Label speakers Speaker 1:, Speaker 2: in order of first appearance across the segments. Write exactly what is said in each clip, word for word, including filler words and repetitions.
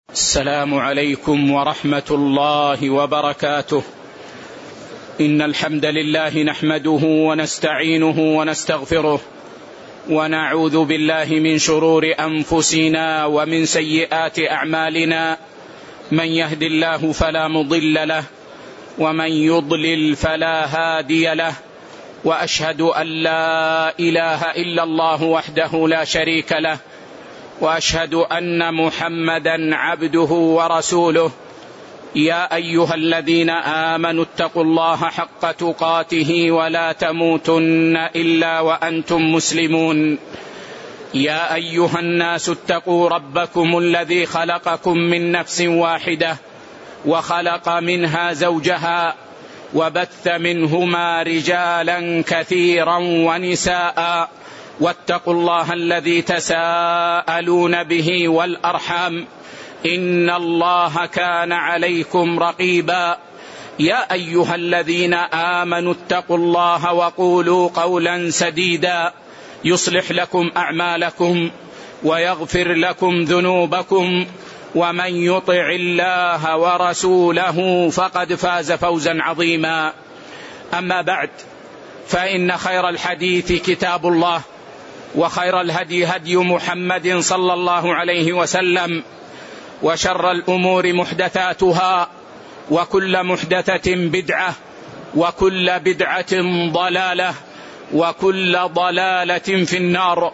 Speaker 1: السلام عليكم ورحمة الله وبركاته. إن الحمد لله نحمده ونستعينه ونستغفره ونعوذ بالله من شرور أنفسنا ومن سيئات أعمالنا. من يهد الله فلا مضل له ومن يضلل فلا هادي له، وأشهد أن لا إله إلا الله وحده لا شريك له، وأشهد أن محمدا عبده ورسوله. يا أيها الذين آمنوا اتقوا الله حق تقاته ولا تموتن إلا وأنتم مسلمون. يا أيها الناس اتقوا ربكم الذي خلقكم من نفس واحدة وخلق منها زوجها وبث منهما رجالا كثيرا ونساء، واتقوا الله الذي تساءلون به والأرحام إن الله كان عليكم رقيبا. يا أيها الذين آمنوا اتقوا الله وقولوا قولا سديدا يصلح لكم أعمالكم ويغفر لكم ذنوبكم، ومن يطع الله ورسوله فقد فاز فوزا عظيما. أما بعد، فإن خير الحديث كتاب الله، وخير الهدي هدي محمد صلى الله عليه وسلم، وشر الأمور محدثاتها، وكل محدثة بدعة، وكل بدعة ضلالة، وكل ضلالة في النار.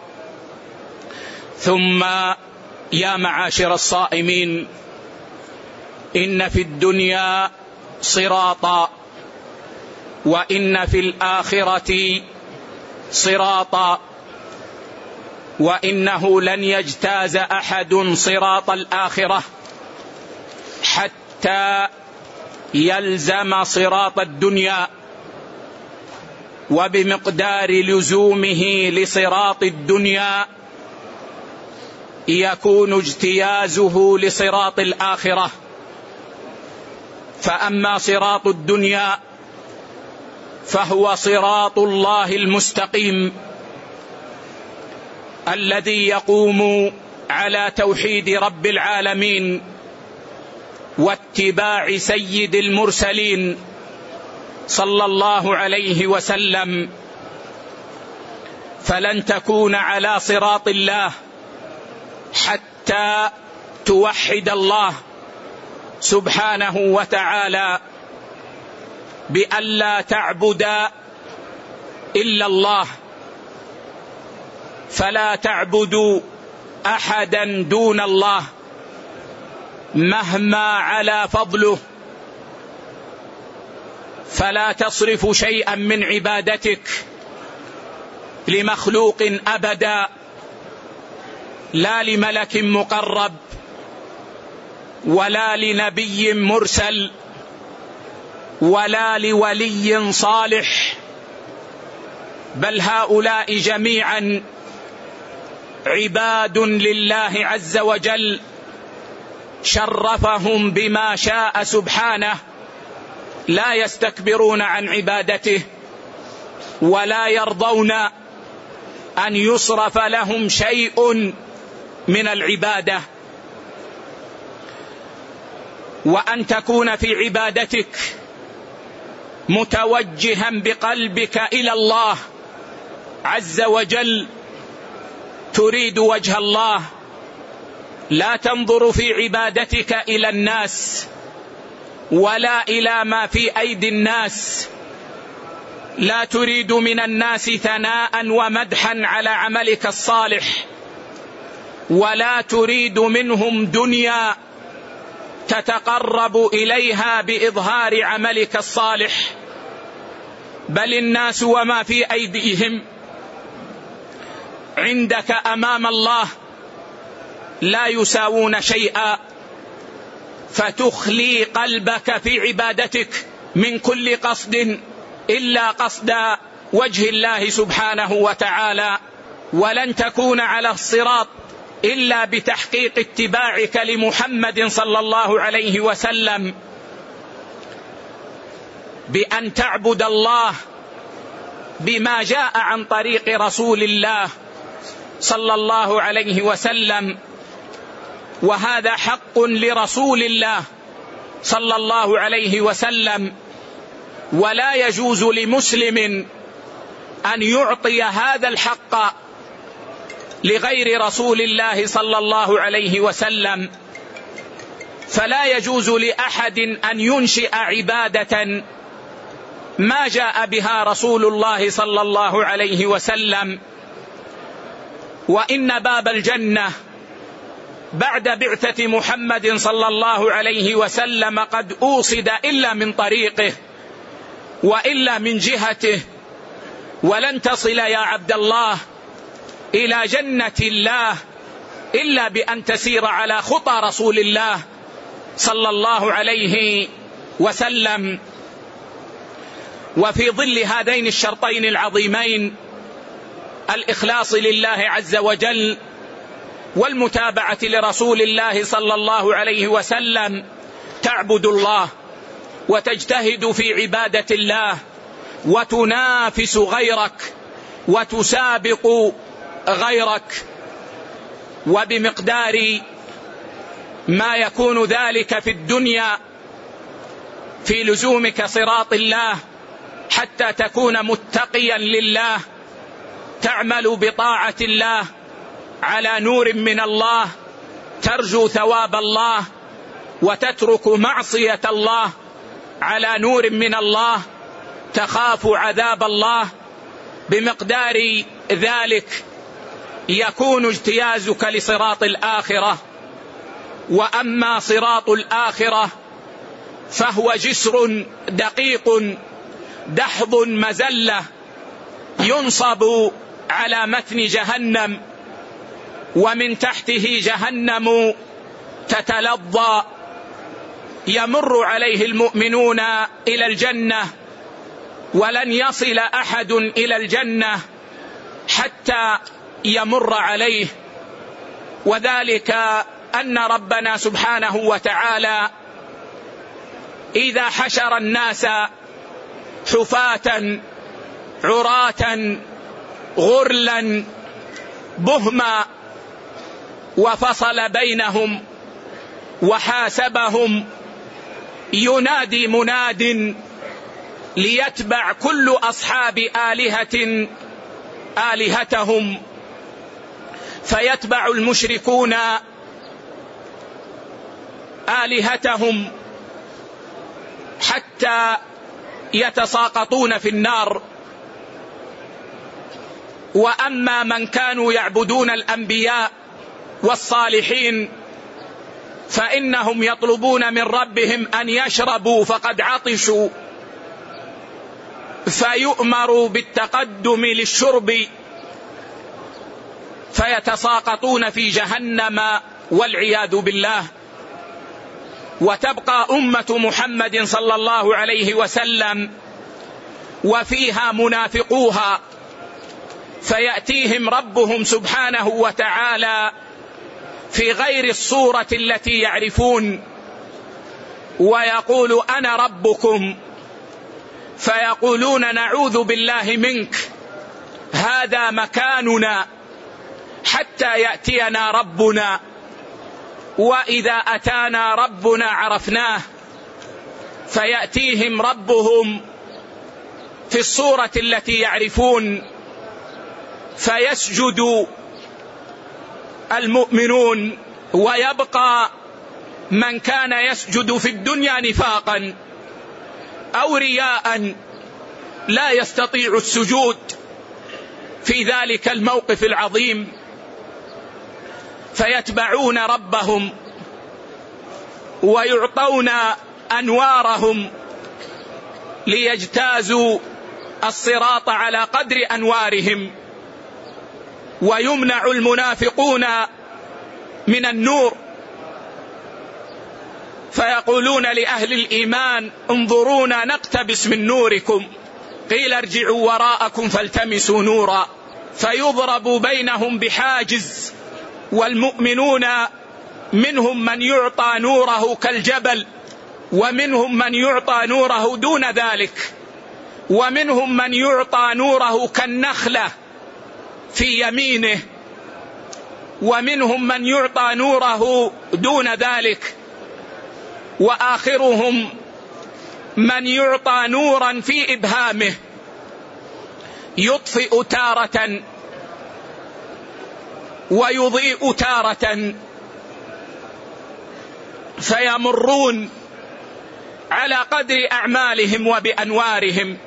Speaker 1: ثم يا معاشر الصائمين، إن في الدنيا صراطا، وإن في الآخرة صراطا، وإنه لن يجتاز أحد صراط الآخرة حتى يلزم صراط الدنيا، وبمقدار لزومه لصراط الدنيا يكون اجتيازه لصراط الآخرة. فأما صراط الدنيا فهو صراط الله المستقيم الذي يقوم على توحيد رب العالمين واتباع سيد المرسلين صلى الله عليه وسلم. فلن تكون على صراط الله حتى توحد الله سبحانه وتعالى بألا تعبد إلا الله، فلا تعبدوا أحدا دون الله مهما علا فضله، فلا تصرف شيئا من عبادتك لمخلوق أبدا، لا لملك مقرب ولا لنبي مرسل ولا لولي صالح، بل هؤلاء جميعا عباد لله عز وجل شرفهم بما شاء سبحانه، لا يستكبرون عن عبادته ولا يرضون أن يصرف لهم شيء من العبادة. وأن تكون في عبادتك متوجها بقلبك إلى الله عز وجل، تريد وجه الله، لا تنظر في عبادتك إلى الناس ولا إلى ما في أيدي الناس، لا تريد من الناس ثناء ومدحا على عملك الصالح، ولا تريد منهم دنيا تتقرب إليها بإظهار عملك الصالح، بل الناس وما في أيديهم عندك أمام الله لا يساوون شيئا، فتخلي قلبك في عبادتك من كل قصد إلا قصد وجه الله سبحانه وتعالى. ولن تكون على الصراط إلا بتحقيق اتباعك لمحمد صلى الله عليه وسلم، بأن تعبد الله بما جاء عن طريق رسول الله صلى الله عليه وسلم، وهذا حق لرسول الله صلى الله عليه وسلم، ولا يجوز لمسلم أن يعطي هذا الحق لغير رسول الله صلى الله عليه وسلم. فلا يجوز لأحد أن ينشئ عبادة ما جاء بها رسول الله صلى الله عليه وسلم. وإن باب الجنة بعد بعثة محمد صلى الله عليه وسلم قد أوصد إلا من طريقه وإلا من جهته، ولن تصل يا عبد الله إلى جنة الله إلا بأن تسير على خطى رسول الله صلى الله عليه وسلم. وفي ظل هذين الشرطين العظيمين، الإخلاص لله عز وجل والمتابعة لرسول الله صلى الله عليه وسلم، تعبد الله وتجتهد في عبادة الله وتنافس غيرك وتسابق غيرك، وبمقدار ما يكون ذلك في الدنيا في لزومك صراط الله حتى تكون متقيا لله، تعمل بطاعة الله على نور من الله، ترجو ثواب الله، وتترك معصية الله على نور من الله، تخاف عذاب الله. بمقدار ذلك يكون اجتيازك لصراط الآخرة. وأما صراط الآخرة فهو جسر دقيق دحض مزلة ينصب على متن جهنم، ومن تحته جهنم تتلظى، يمر عليه المؤمنون إلى الجنة، ولن يصل أحد إلى الجنة حتى يمر عليه. وذلك أن ربنا سبحانه وتعالى إذا حشر الناس حفاة عراة غرلا بهما وفصل بينهم وحاسبهم، ينادي مناد ليتبع كل أصحاب آلهة آلهتهم، فيتبع المشركون آلهتهم حتى يتساقطون في النار. وأما من كانوا يعبدون الأنبياء والصالحين فإنهم يطلبون من ربهم أن يشربوا فقد عطشوا، فيؤمر بالتقدم للشرب فيتساقطون في جهنم والعياذ بالله. وتبقى أمة محمد صلى الله عليه وسلم وفيها منافقوها، فيأتيهم ربهم سبحانه وتعالى في غير الصورة التي يعرفون ويقول أنا ربكم، فيقولون نعوذ بالله منك، هذا مكاننا حتى يأتينا ربنا، وإذا أتانا ربنا عرفناه. فيأتيهم ربهم في الصورة التي يعرفون، فيسجد المؤمنون، ويبقى من كان يسجد في الدنيا نفاقا أو رياء لا يستطيع السجود في ذلك الموقف العظيم، فيتبعون ربهم ويعطون أنوارهم ليجتازوا الصراط على قدر أنوارهم، ويمنع المنافقون من النور، فيقولون لأهل الإيمان انظرونا نقتبس من نوركم، قيل ارجعوا وراءكم فالتمسوا نورا، فيضرب بينهم بحاجز. والمؤمنون منهم من يعطى نوره كالجبل، ومنهم من يعطى نوره دون ذلك، ومنهم من يعطى نوره كالنخلة في يمينه، ومنهم من يعطى نوره دون ذلك، وآخرهم من يعطى نورا في إبهامه يطفئ تارة ويضيء تارة، فيمرون على قدر أعمالهم وبأنوارهم.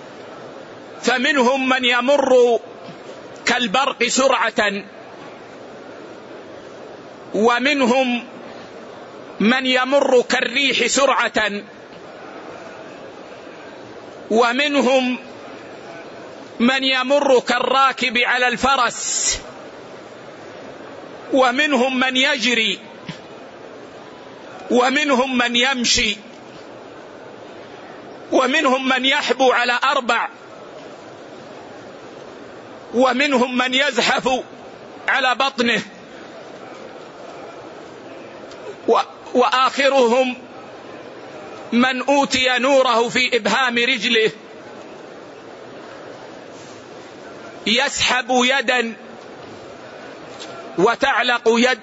Speaker 1: فمنهم من يمر كالبرق سرعة، ومنهم من يمر كالريح سرعة، ومنهم من يمر كالراكب على الفرس، ومنهم من يجري، ومنهم من يمشي، ومنهم من يحبو على أربع، ومنهم من يزحف على بطنه، وآخرهم من أوتي نوره في إبهام رجله يسحب يدا وتعلق يد،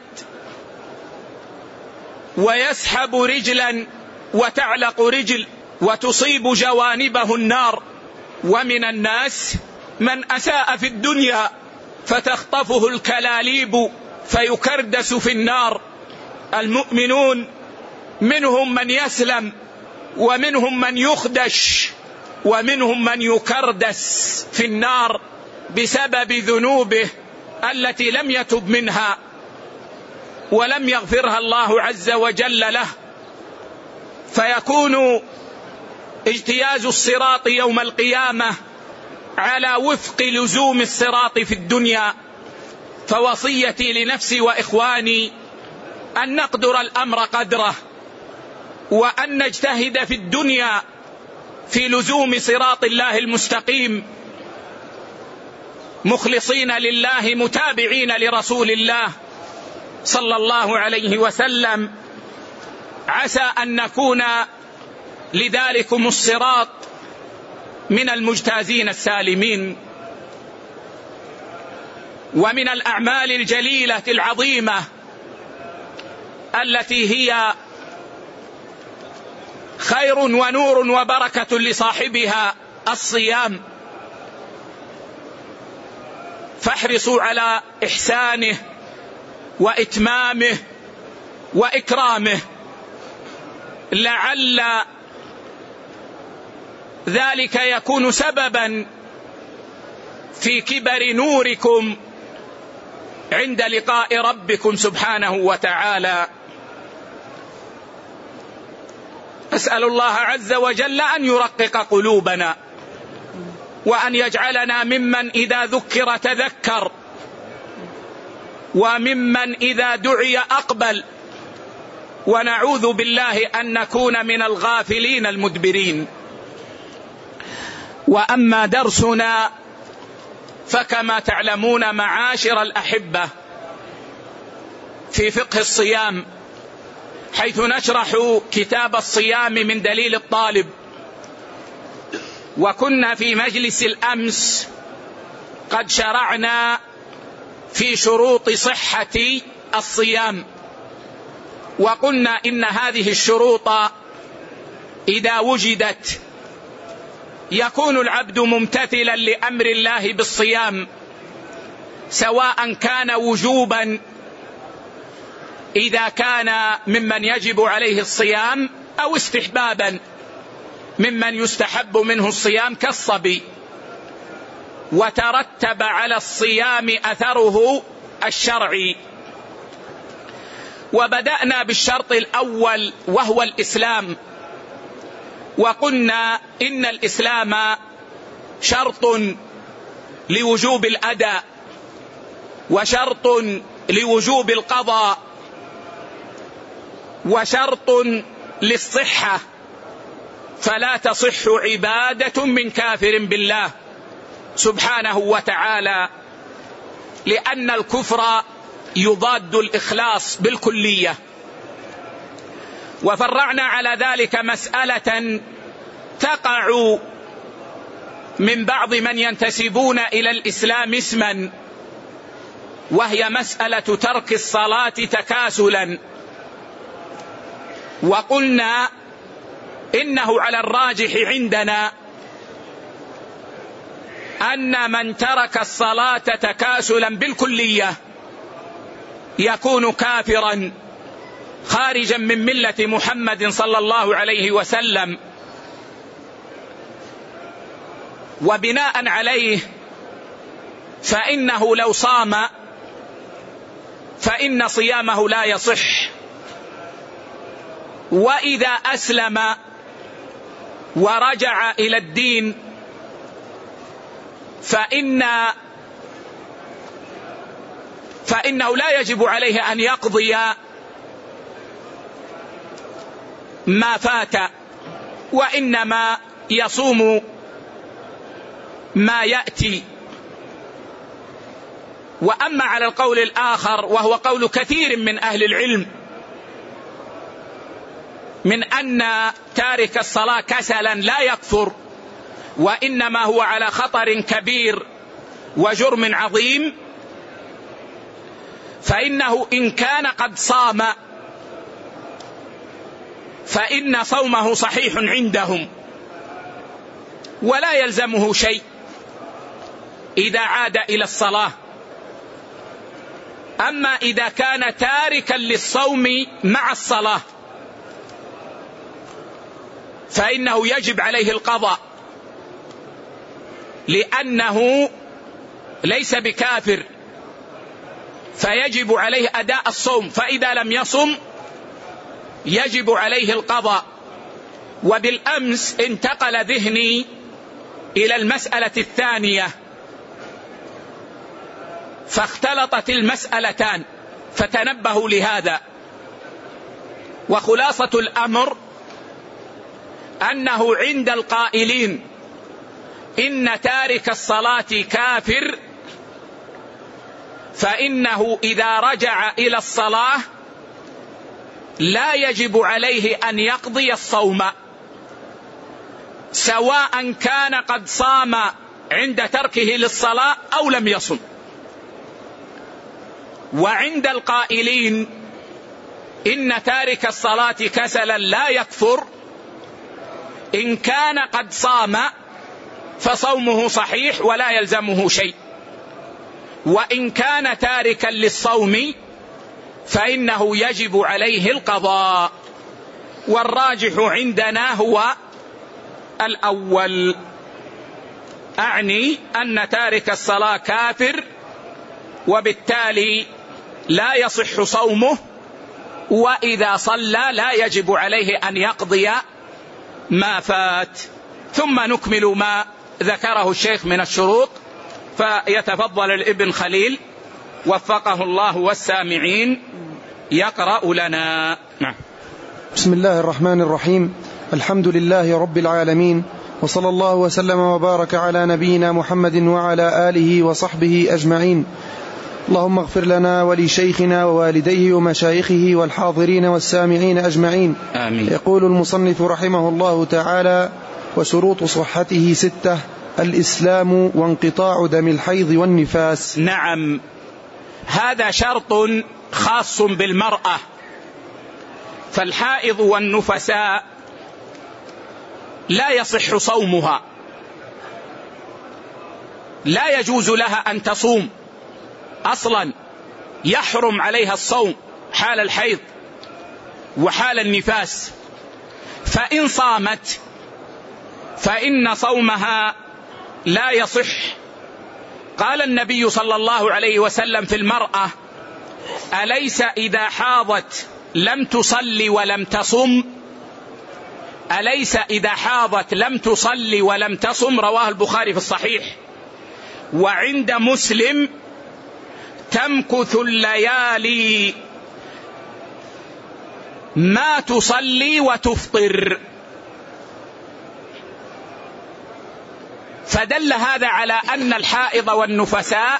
Speaker 1: ويسحب رجلا وتعلق رجل، وتصيب جوانبه النار. ومن الناس من أساء في الدنيا فتخطفه الكلاليب فيكردس في النار. المؤمنون منهم من يسلم، ومنهم من يخدش، ومنهم من يكردس في النار بسبب ذنوبه التي لم يتب منها ولم يغفرها الله عز وجل له. فيكون اجتياز الصراط يوم القيامة على وفق لزوم الصراط في الدنيا. فوصيتي لنفسي وإخواني أن نقدر الأمر قدره، وأن نجتهد في الدنيا في لزوم صراط الله المستقيم، مخلصين لله متابعين لرسول الله صلى الله عليه وسلم، عسى أن نكون لذلكم الصراط من المجتازين السالمين. ومن الأعمال الجليلة العظيمة التي هي خير ونور وبركة لصاحبها الصيام، فاحرصوا على إحسانه وإتمامه وإكرامه، لعل ذلك يكون سببا في كبر نوركم عند لقاء ربكم سبحانه وتعالى. أسأل الله عز وجل أن يرقق قلوبنا، وأن يجعلنا ممن إذا ذكر تذكر، وممن إذا دعي أقبل، ونعوذ بالله أن نكون من الغافلين المدبرين. وأما درسنا فكما تعلمون معاشر الأحبة في فقه الصيام، حيث نشرح كتاب الصيام من دليل الطالب. وكنا في مجلس الأمس قد شرعنا في شروط صحة الصيام، وقلنا إن هذه الشروط إذا وجدت يكون العبد ممتثلا لأمر الله بالصيام، سواء كان وجوبا إذا كان ممن يجب عليه الصيام، أو استحبابا ممن يستحب منه الصيام كالصبي. وترتب على الصيام أثره الشرعي. وبدأنا بالشرط الأول وهو الإسلام، وقلنا إن الإسلام شرط لوجوب الأداء، وشرط لوجوب القضاء، وشرط للصحة، فلا تصح عبادة من كافر بالله سبحانه وتعالى، لأن الكفر يضاد الإخلاص بالكلية. وفرعنا على ذلك مسألة تقع من بعض من ينتسبون إلى الإسلام اسما، وهي مسألة ترك الصلاة تكاسلا. وقلنا إنه على الراجح عندنا أن من ترك الصلاة تكاسلا بالكلية يكون كافرا خارجا من ملة محمد صلى الله عليه وسلم. وبناء عليه فإنه لو صام فإن صيامه لا يصح، وإذا أسلم ورجع إلى الدين فإن فإنه لا يجب عليه أن يقضي ما فات، وإنما يصوم ما يأتي. وأما على القول الآخر وهو قول كثير من أهل العلم من أن تارك الصلاة كسلا لا يكفر، وإنما هو على خطر كبير وجرم عظيم، فإنه إن كان قد صام فإن صومه صحيح عندهم ولا يلزمه شيء إذا عاد إلى الصلاة. أما إذا كان تاركا للصوم مع الصلاة فإنه يجب عليه القضاء، لأنه ليس بكافر، فيجب عليه أداء الصوم، فإذا لم يصم يجب عليه القضاء. وبالأمس انتقل ذهني إلى المسألة الثانية فاختلطت المسألتان، فتنبهوا لهذا. وخلاصة الأمر أنه عند القائلين إن تارك الصلاة كافر فإنه إذا رجع إلى الصلاة لا يجب عليه أن يقضي الصوم، سواء كان قد صام عند تركه للصلاة أو لم يصم. وعند القائلين إن تارك الصلاة كسلا لا يكفر، إن كان قد صام فصومه صحيح ولا يلزمه شيء، وإن كان تاركا للصوم فإنه يجب عليه القضاء. والراجح عندنا هو الأول، أعني أن تارك الصلاة كافر وبالتالي لا يصح صومه، وإذا صلى لا يجب عليه أن يقضي ما فات. ثم نكمل ما ذكره الشيخ من الشروط، فيتفضل الابن خليل وفقه الله والسامعين يقرأ لنا. نعم.
Speaker 2: بسم الله الرحمن الرحيم، الحمد لله رب العالمين، وصلى الله وسلم وبارك على نبينا محمد وعلى آله وصحبه أجمعين. اللهم اغفر لنا ولشيخنا ووالديه ومشايخه والحاضرين والسامعين أجمعين.
Speaker 1: آمين.
Speaker 2: يقول المصنف رحمه الله تعالى: وشروط صحته ستة: الإسلام وانقطاع دم الحيض والنفاس.
Speaker 1: نعم، هذا شرط خاص بالمرأة، فالحائض والنفساء لا يصح صومها، لا يجوز لها أن تصوم أصلا، يحرم عليها الصوم حال الحيض وحال النفاس. فإن صامت فإن صومها لا يصح. قال النبي صلى الله عليه وسلم في المرأة: أليس إذا حاضت لم تصلي ولم تصم؟ أليس إذا حاضت لم تصلي ولم تصم؟ رواه البخاري في الصحيح. وعند مسلم: تمكث الليالي ما تصلي وتفطر. فدل هذا على أن الحائض والنفساء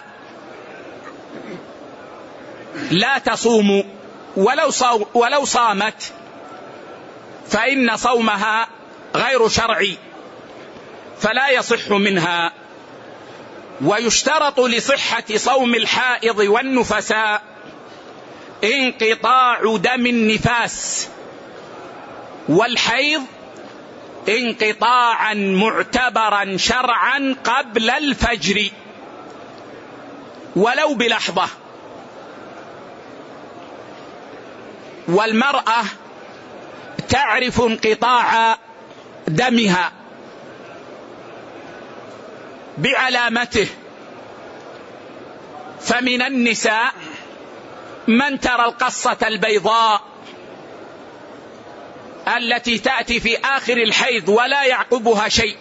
Speaker 1: لا تصوم، ولو, صو ولو صامت فإن صومها غير شرعي فلا يصح منها. ويشترط لصحة صوم الحائض والنفساء انقطاع دم النفاس والحيض انقطاعا معتبرا شرعا قبل الفجر ولو بلحظة. والمرأة تعرف انقطاع دمها بعلامته، فمن النساء من ترى القصة البيضاء التي تأتي في آخر الحيض ولا يعقبها شيء،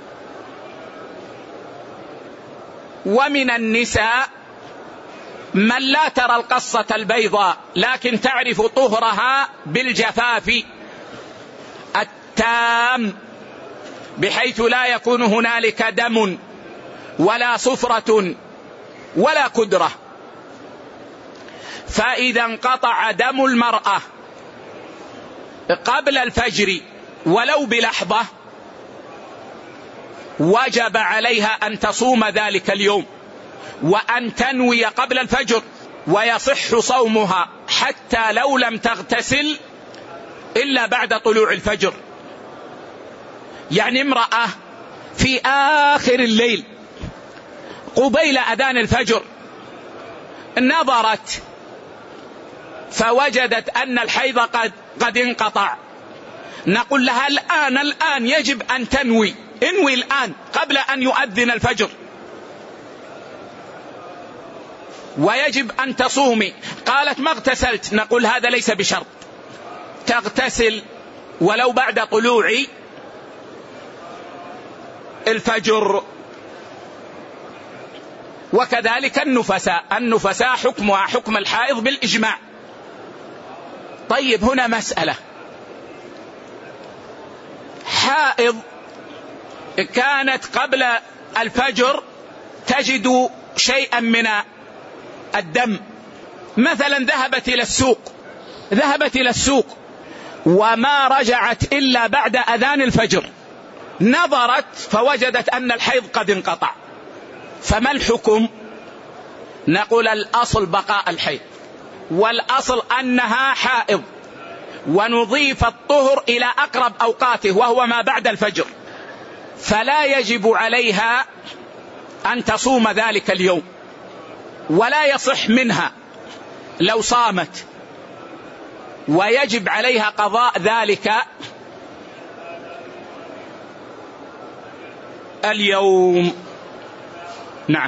Speaker 1: ومن النساء من لا ترى القصة البيضاء لكن تعرف طهرها بالجفاف التام بحيث لا يكون هنالك دم ولا صفرة ولا كدرة. فإذا انقطع دم المرأة قبل الفجر ولو بلحظة وجب عليها أن تصوم ذلك اليوم وأن تنوي قبل الفجر، ويصح صومها حتى لو لم تغتسل إلا بعد طلوع الفجر. يعني امرأة في آخر الليل قبيل أذان الفجر نظرت فوجدت أن الحيض قد, قد انقطع، نقول لها الآن الآن يجب أن تنوي، انوي الآن قبل أن يؤذن الفجر، ويجب أن تصومي. قالت ما اغتسلت، نقول هذا ليس بشرط، تغتسل ولو بعد طلوع الفجر. وكذلك النفساء، النفساء حكمها حكم الحائض بالإجماع. طيب هنا مسألة، حائض كانت قبل الفجر تجد شيئا من الدم، مثلا ذهبت إلى السوق ذهبت إلى السوق وما رجعت إلا بعد أذان الفجر، نظرت فوجدت أن الحيض قد انقطع، فما الحكم؟ نقول الأصل بقاء الحيض، والأصل أنها حائض، ونضيف الطهر إلى أقرب أوقاته وهو ما بعد الفجر، فلا يجب عليها أن تصوم ذلك اليوم، ولا يصح منها لو صامت، ويجب عليها قضاء ذلك اليوم. نعم.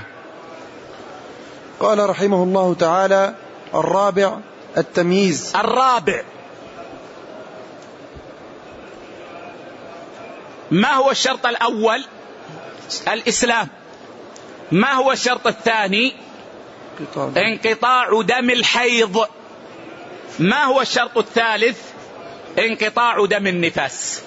Speaker 2: قال رحمه الله تعالى: الرابع التمييز.
Speaker 1: الرابع ما هو الشرط الأول؟ الإسلام. ما هو الشرط الثاني؟ انقطاع دم الحيض. ما هو الشرط الثالث؟ انقطاع دم النفاس.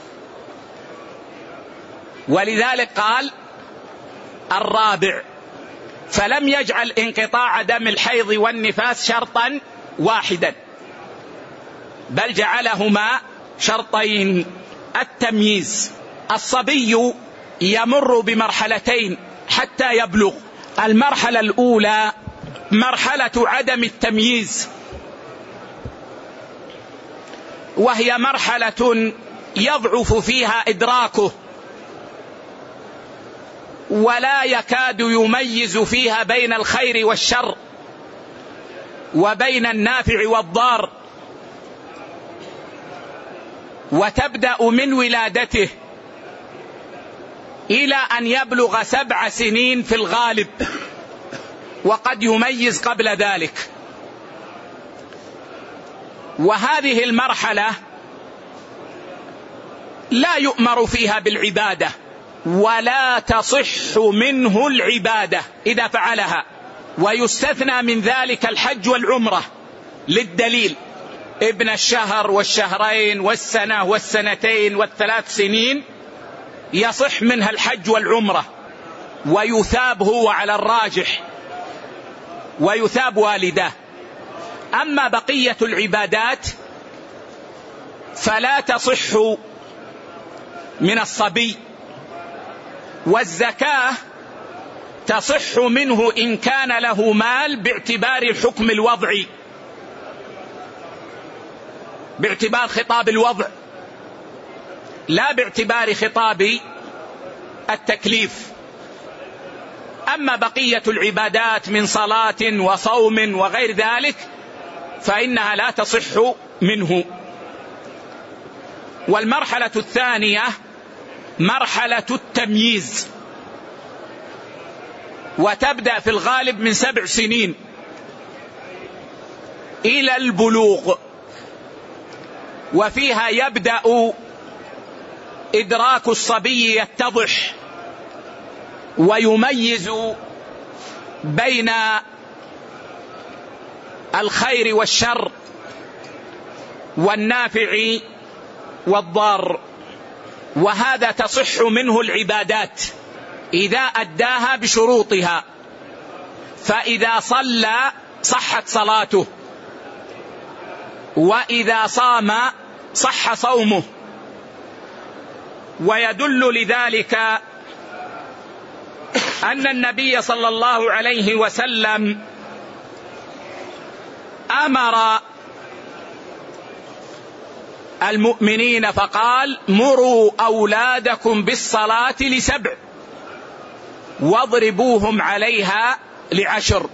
Speaker 1: ولذلك قال الرابع، فلم يجعل انقطاع دم الحيض والنفاس شرطا واحدا، بل جعلهما شرطين. التمييز، الصبي يمر بمرحلتين حتى يبلغ. المرحلة الأولى مرحلة عدم التمييز، وهي مرحلة يضعف فيها إدراكه ولا يكاد يميز فيها بين الخير والشر وبين النافع والضار، وتبدأ من ولادته إلى أن يبلغ سبع سنين في الغالب، وقد يميز قبل ذلك. وهذه المرحلة لا يؤمر فيها بالعبادة ولا تصح منه العبادة إذا فعلها، ويستثنى من ذلك الحج والعمرة للدليل: ابن الشهر والشهرين والسنة والسنتين والثلاث سنين يصح منها الحج والعمرة، ويثاب هو على الراجح، ويثاب والداه. أما بقية العبادات فلا تصح من الصبي. والزكاة تصح منه إن كان له مال باعتبار الحكم الوضعي، باعتبار خطاب الوضع، لا باعتبار خطاب التكليف. أما بقية العبادات من صلاة وصوم وغير ذلك فإنها لا تصح منه. والمرحلة الثانية مرحلة التمييز، وتبدأ في الغالب من سبع سنين إلى البلوغ، وفيها يبدأ إدراك الصبي يتضح ويميز بين الخير والشر والنافع والضار، وهذا تصح منه العبادات إذا أداها بشروطها. فإذا صلى صحت صلاته، وإذا صام صح صومه. ويدل لذلك أن النبي صلى الله عليه وسلم أمر المؤمنين فقال: مروا أولادكم بالصلاة لسبع واضربوهم عليها لعشر.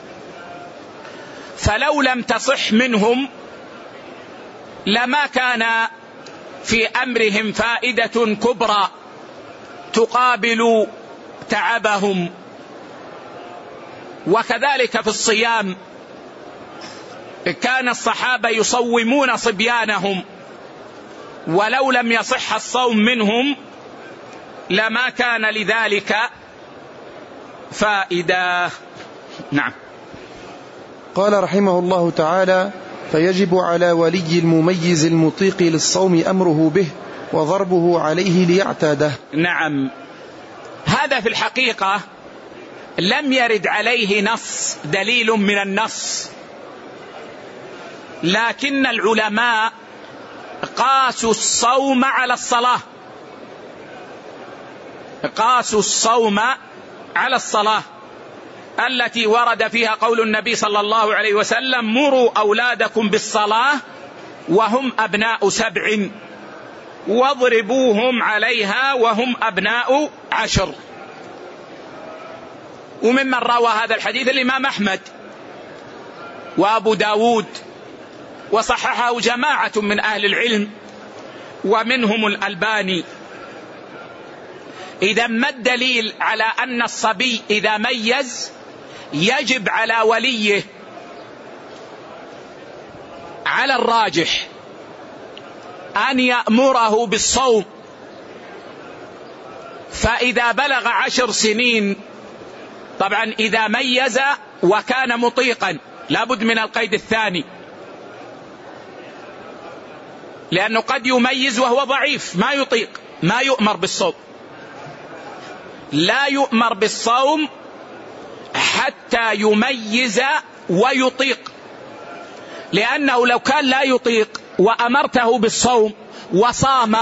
Speaker 1: فلو لم تصح منهم لما كان في أمرهم فائدة كبرى تقابل تعبهم. وكذلك في الصيام كان الصحابة يصومون صبيانهم، ولو لم يصح الصوم منهم لما كان لذلك فائدة. نعم.
Speaker 2: قال رحمه الله تعالى: فيجب على ولي المميز المطيق للصوم أمره به وضربه عليه ليعتاده.
Speaker 1: نعم، هذا في الحقيقة لم يرد عليه نص دليل من النص، لكن العلماء قاسوا الصوم على الصلاة، قاسوا الصوم على الصلاة التي ورد فيها قول النبي صلى الله عليه وسلم: مروا أولادكم بالصلاة وهم أبناء سبع واضربوهم عليها وهم أبناء عشر. وممن روى هذا الحديث الإمام أحمد وأبو داود، وصححه جماعة من أهل العلم ومنهم الألباني. إذا ما الدليل على أن الصبي إذا ميز يجب على وليه على الراجح أن يأمره بالصوم؟ فإذا بلغ عشر سنين، طبعا إذا ميز وكان مطيقا لابد من القيد الثاني، لأنه قد يميز وهو ضعيف ما يطيق، ما يؤمر بالصوم. لا يؤمر بالصوم حتى يميز ويطيق، لأنه لو كان لا يطيق وأمرته بالصوم وصام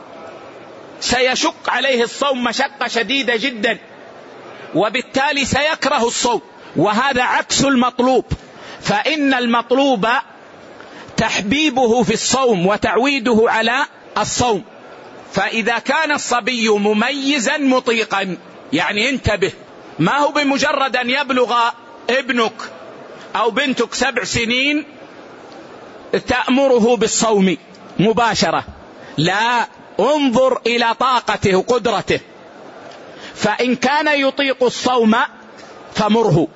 Speaker 1: سيشق عليه الصوم مشقة شديدة جدا، وبالتالي سيكره الصوم، وهذا عكس المطلوب. فإن المطلوب تحبيبه في الصوم وتعويده على الصوم. فإذا كان الصبي مميزا مطيقا، يعني انتبه، ما هو بمجرد أن يبلغ ابنك أو بنتك سبع سنين تأمره بالصوم مباشرة، لا، انظر إلى طاقته وقدرته، فإن كان يطيق الصوم فمره،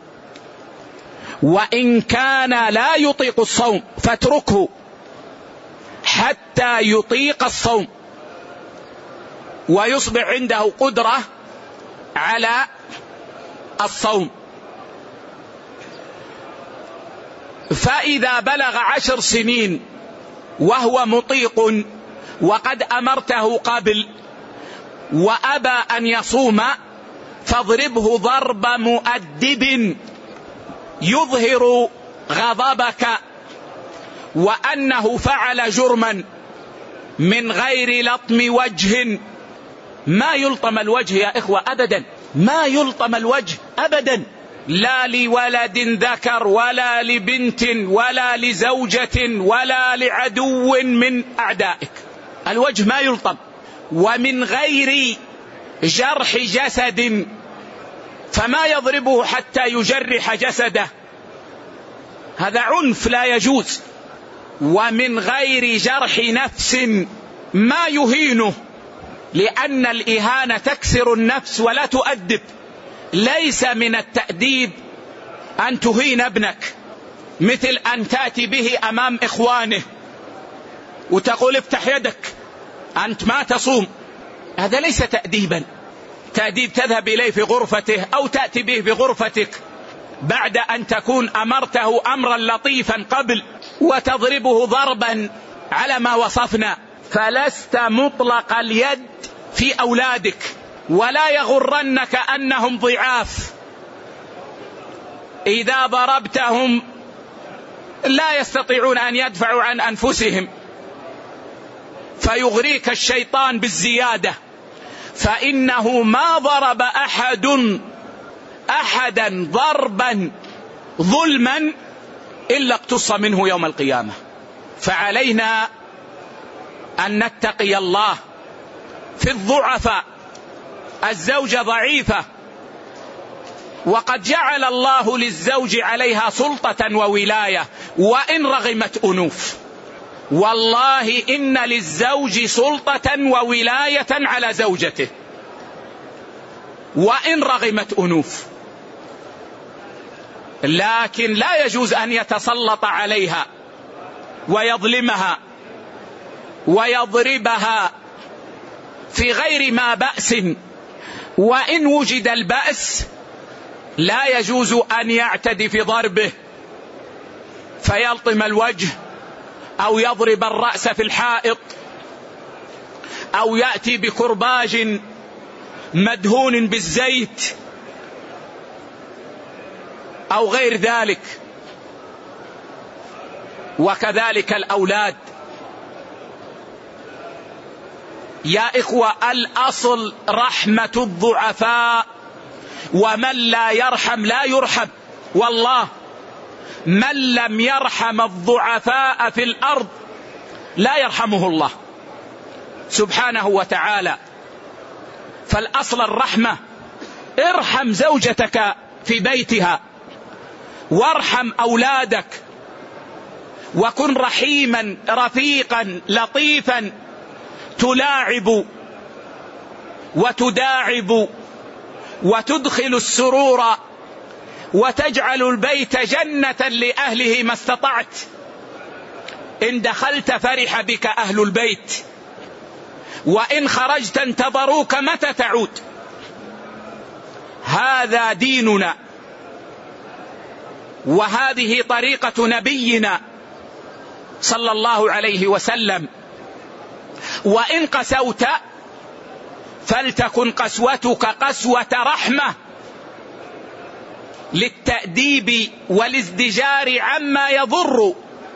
Speaker 1: وإن كان لا يطيق الصوم فاتركه حتى يطيق الصوم ويصبح عنده قدرة على الصوم. فإذا بلغ عشر سنين وهو مطيق وقد أمرته قبل وأبى أن يصوم فاضربه ضرب مؤدب يظهر غضبك وأنه فعل جرما من غير لطم وجه. ما يلطم الوجه يا إخوة أبدا، ما يلطم الوجه أبدا، لا لولد ذكر ولا لبنت ولا لزوجة ولا لعدو من أعدائك. الوجه ما يلطم، ومن غير جرح جسد، فما يضربه حتى يجرح جسده، هذا عنف لا يجوز. ومن غير جرح نفس، ما يهينه، لأن الإهانة تكسر النفس ولا تؤدب. ليس من التأديب أن تهين ابنك، مثل أن تأتي به أمام إخوانه وتقول افتح يدك أنت ما تصوم، هذا ليس تأديبا. تأديب تذهب إليه في غرفته أو تأتي به بغرفتك بعد أن تكون أمرته أمرا لطيفا قبل، وتضربه ضربا على ما وصفنا. فلست مطلق اليد في أولادك، ولا يغرنك أنهم ضعاف. إذا ضربتهم لا يستطيعون أن يدفعوا عن أنفسهم، فيغريك الشيطان بالزيادة. فإنه ما ضرب أحد أحدا ضربا ظلما إلا اقتص منه يوم القيامة. فعلينا أن نتقي الله في الضعفاء. الزوجة ضعيفة، وقد جعل الله للزوج عليها سلطة وولاية وإن رغمت أنوف. والله إن للزوج سلطة وولاية على زوجته وإن رغمت أنوف، لكن لا يجوز أن يتسلط عليها ويظلمها ويضربها في غير ما بأس. وإن وجد البأس لا يجوز أن يعتدي في ضربه فيلطم الوجه أو يضرب الرأس في الحائط أو يأتي بكرباج مدهون بالزيت أو غير ذلك. وكذلك الأولاد. يا إخوة، الأصل رحمة الضعفاء، ومن لا يرحم لا يرحم. والله من لم يرحم الضعفاء في الأرض لا يرحمه الله سبحانه وتعالى. فالأصل الرحمة. ارحم زوجتك في بيتها، وارحم أولادك، وكن رحيما رفيقا لطيفا، تلاعب وتداعب وتدخل السرور وتجعل البيت جنة لأهله ما استطعت. إن دخلت فرح بك أهل البيت، وإن خرجت انتظروك متى تعود. هذا ديننا، وهذه طريقة نبينا صلى الله عليه وسلم. وإن قسوت فلتكن قسوتك قسوة رحمة، للتأديب والازدجار عما يضر،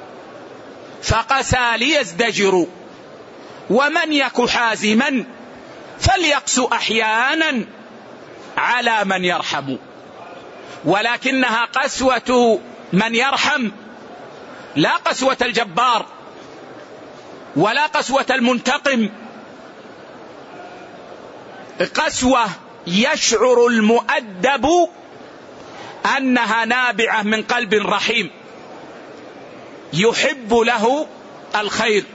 Speaker 1: فقسى ليزدجر. ومن يك حازما فليقس أحيانا على من يرحم. ولكنها قسوة من يرحم، لا قسوة الجبار ولا قسوة المنتقم. قسوة يشعر المؤدب أنها نابعة من قلب رحيم يحب له الخير.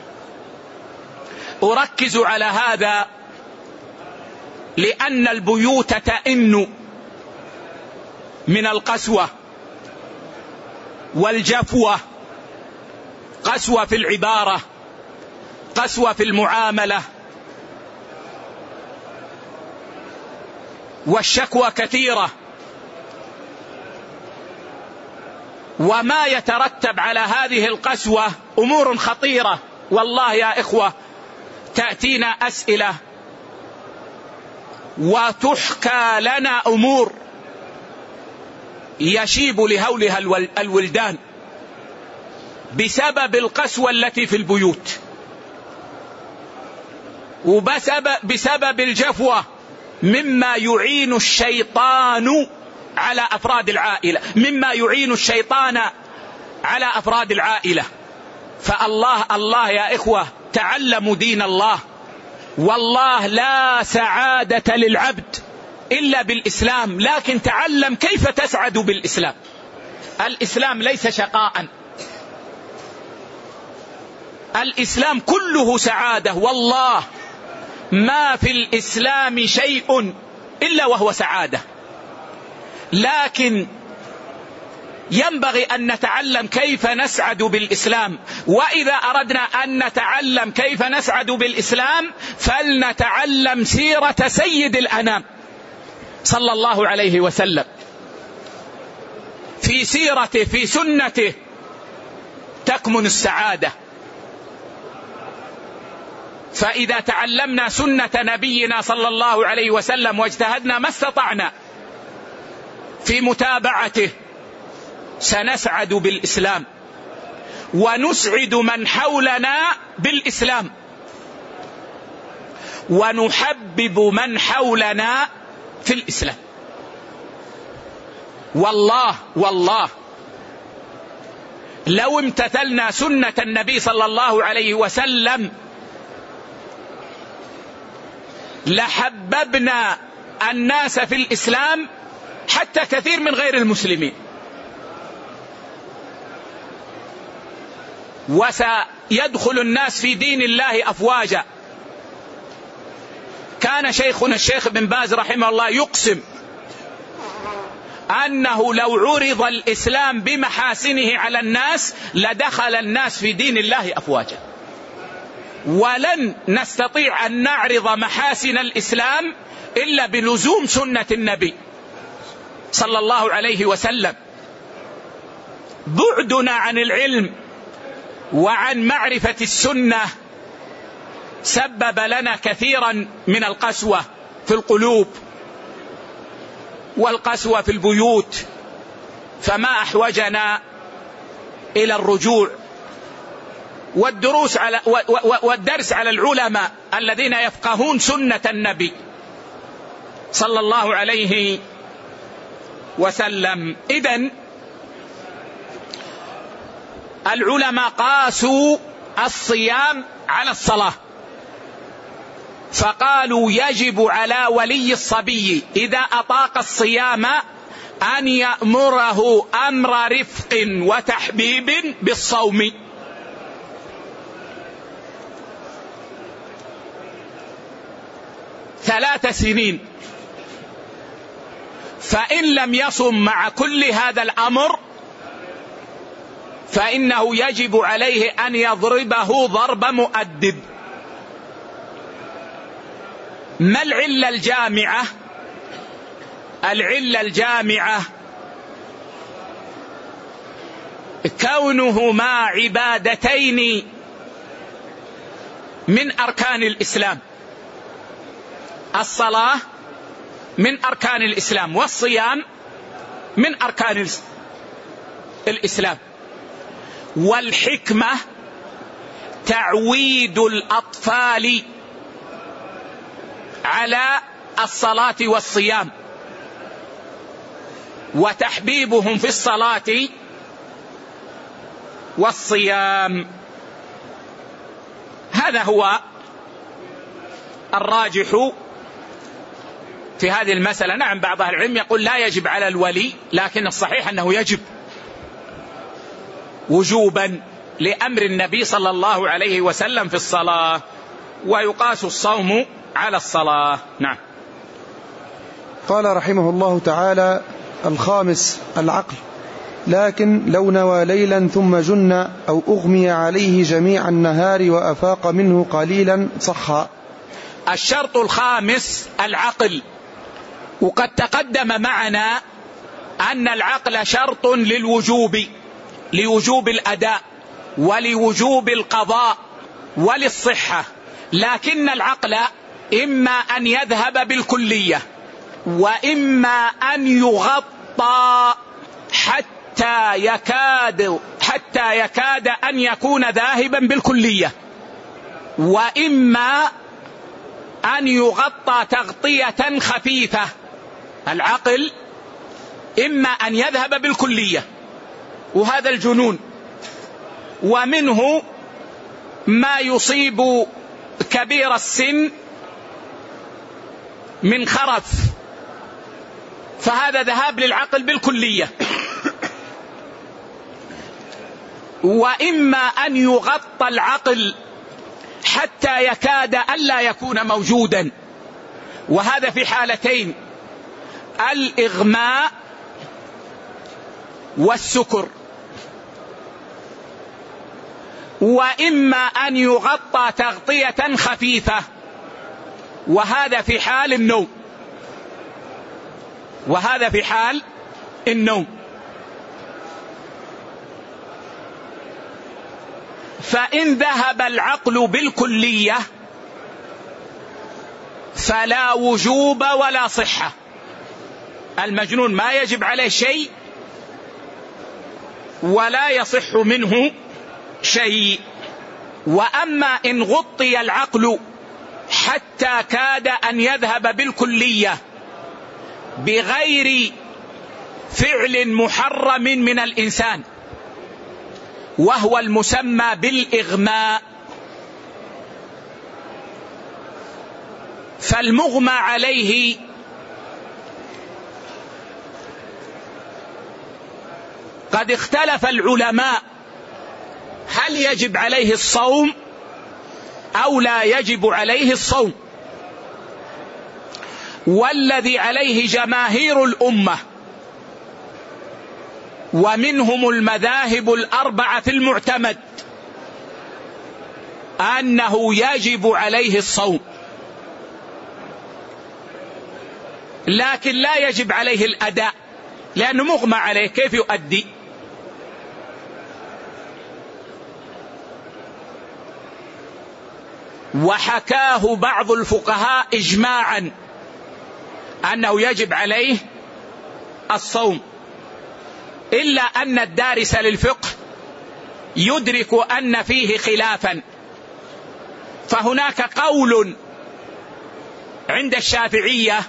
Speaker 1: أركز على هذا لأن البيوت تئن من القسوة والجفوة. قسوة في العبارة، قسوة في المعاملة، والشكوى كثيرة. وما يترتب على هذه القسوة أمور خطيرة. والله يا إخوة، تأتينا أسئلة وتحكى لنا أمور يشيب لهولها الولدان بسبب القسوة التي في البيوت، وبسبب بسبب الجفوة مما يعين الشيطان على أفراد العائلة، مما يعين الشيطان على أفراد العائلة. فالله الله يا إخوة تعلموا دين الله، والله لا سعادة للعبد إلا بالإسلام، لكن تعلم كيف تسعد بالإسلام. الإسلام ليس شقاء، الإسلام كله سعادة، والله ما في الإسلام شيء إلا وهو سعادة. لكن ينبغي أن نتعلم كيف نسعد بالإسلام، وإذا أردنا أن نتعلم كيف نسعد بالإسلام فلنتعلم سيرة سيد الأنام صلى الله عليه وسلم. في سيرته في سنته تكمن السعادة. فإذا تعلمنا سنة نبينا صلى الله عليه وسلم واجتهدنا ما استطعنا في متابعته سنسعد بالإسلام، ونسعد من حولنا بالإسلام، ونحبب من حولنا في الإسلام. والله والله لو امتثلنا سنة النبي صلى الله عليه وسلم لحببنا الناس في الإسلام، حتى كثير من غير المسلمين. وسيدخل الناس في دين الله أفواجا. كان شيخنا الشيخ بن باز رحمه الله يقسم أنه لو عرض الإسلام بمحاسنه على الناس لدخل الناس في دين الله أفواجا، ولن نستطيع أن نعرض محاسن الإسلام إلا بلزوم سنة النبي صلى الله عليه وسلم. بعدنا عن العلم وعن معرفة السنة سبب لنا كثيرا من القسوة في القلوب والقسوة في البيوت، فما أحوجنا إلى الرجوع والدروس على والدرس على العلماء الذين يفقهون سنة النبي صلى الله عليه وسلم. إذن العلماء قاسوا الصيام على الصلاة، فقالوا يجب على ولي الصبي إذا أطاق الصيام أن يأمره أمر رفق وتحبيب بالصوم. ثلاث سنين، فإن لم يصم مع كل هذا الأمر فإنه يجب عليه أن يضربه ضرب مؤدب. ما العلة الجامعة؟ العلة الجامعة كونهما عبادتين من أركان الإسلام. الصلاة من أركان الإسلام، والصيام من أركان الإسلام. والحكمة تعويد الأطفال على الصلاة والصيام، وتحبيبهم في الصلاة والصيام. هذا هو الراجح في هذه المسألة. نعم بعض أهل العلم يقول لا يجب على الولي، لكن الصحيح أنه يجب وجوبا لأمر النبي صلى الله عليه وسلم في الصلاة، ويقاس الصوم على الصلاة. نعم.
Speaker 2: قال رحمه الله تعالى: الخامس العقل، لكن لو نوى ليلا ثم جن أو أغمي عليه جميع النهار وأفاق منه قليلا صح.
Speaker 1: الشرط الخامس العقل، وقد تقدم معنا أن العقل شرط للوجوب، لوجوب الأداء ولوجوب القضاء وللصحة، لكن العقل إما أن يذهب بالكلية وإما أن يغطى حتى يكاد حتى يكاد أن يكون ذاهبا بالكلية، وإما أن يغطى تغطية خفيفة. العقل إما أن يذهب بالكلية وهذا الجنون، ومنه ما يصيب كبير السن من خرف، فهذا ذهاب للعقل بالكلية. وإما أن يغطى العقل حتى يكاد ألا يكون موجودا، وهذا في حالتين: الإغماء والسكر. وإما أن يغطى تغطية خفيفة، وهذا في حال النوم، وهذا في حال النوم. فإن ذهب العقل بالكلية فلا وجوب ولا صحة. المجنون ما يجب عليه شيء ولا يصح منه شيء. وأما إن غطي العقل حتى كاد أن يذهب بالكلية بغير فعل محرم من الإنسان، وهو المسمى بالإغماء، فالمغمى عليه قد اختلف العلماء هل يجب عليه الصوم أو لا يجب عليه الصوم. والذي عليه جماهير الأمة ومنهم المذاهب الأربعة في المعتمد أنه يجب عليه الصوم، لكن لا يجب عليه الأداء لأنه مغمى عليه، كيف يؤدي؟ وحكاه بعض الفقهاء إجماعا أنه يجب عليه الصوم، إلا أن الدارس للفقه يدرك أن فيه خلافا. فهناك قول عند الشافعية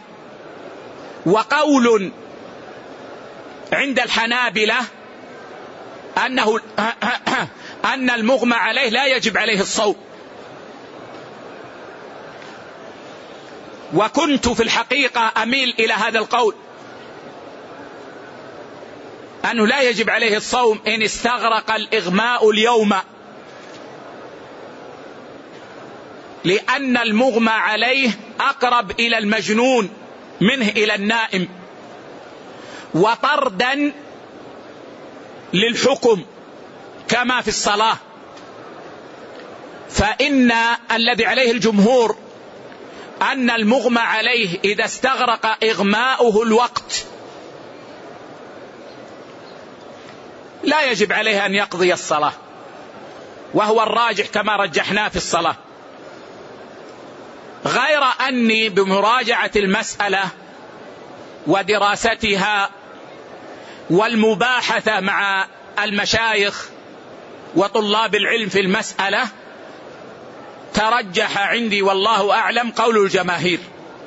Speaker 1: وقول عند الحنابلة أنه أن المغمى عليه لا يجب عليه الصوم. وكنت في الحقيقة أميل إلى هذا القول، أنه لا يجب عليه الصوم إن استغرق الإغماء اليوم، لأن المغمى عليه أقرب إلى المجنون منه إلى النائم، وطردا للحكم كما في الصلاة. فإن الذي عليه الجمهور أن المغمى عليه إذا استغرق إغماؤه الوقت لا يجب عليه أن يقضي الصلاة، وهو الراجح كما رجحناه في الصلاة. غير أني بمراجعة المسألة ودراستها والمباحثة مع المشايخ وطلاب العلم في المسألة ترجح عندي والله أعلم قول الجماهير،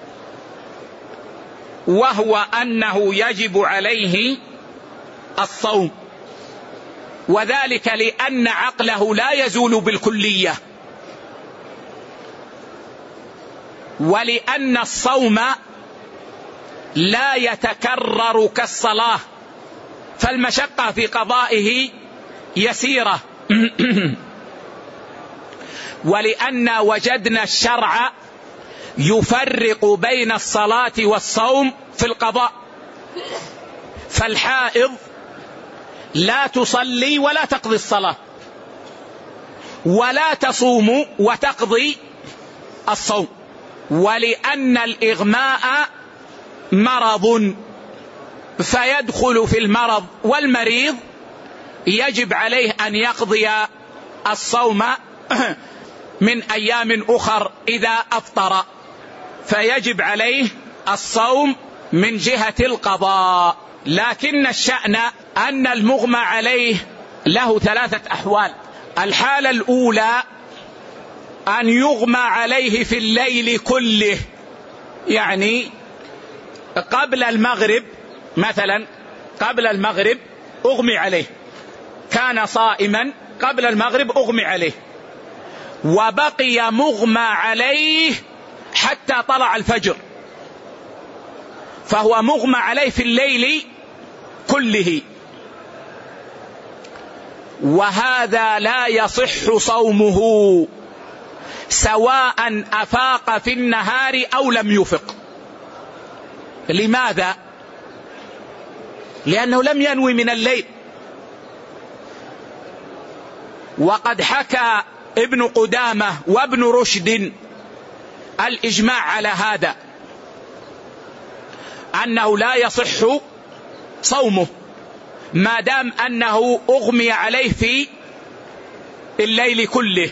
Speaker 1: وهو أنه يجب عليه الصوم، وذلك لأن عقله لا يزول بالكلية، ولأن الصوم لا يتكرر كالصلاة، فالمشقة في قضائه يسيرة. ولأن وجدنا الشرع يفرق بين الصلاة والصوم في القضاء، فالحائض لا تصلي ولا تقضي الصلاة، ولا تصوم وتقضي الصوم. ولأن الإغماء مرض فيدخل في المرض، والمريض يجب عليه أن يقضي الصوم من أيام أخر إذا أفطر، فيجب عليه الصوم من جهة القضاء. لكن الشأن أن المغمى عليه له ثلاثة أحوال. الحالة الأولى أن يغمى عليه في الليل كله، يعني قبل المغرب مثلا، قبل المغرب أغمي عليه، كان صائما قبل المغرب أغمي عليه وبقي مغمى عليه حتى طلع الفجر، فهو مغمى عليه في الليل كله، وهذا لا يصح صومه سواء أفاق في النهار أو لم يفق. لماذا؟ لأنه لم ينوي من الليل. وقد حكى ابن قدامة وابن رشد الإجماع على هذا، أنه لا يصح صومه ما دام أنه أغمي عليه في الليل كله.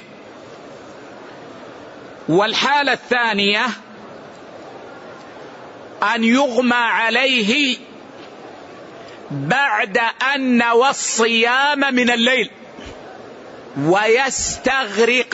Speaker 1: والحالة الثانية أن يغمى عليه بعد أن نوى الصيام من الليل ويستغرق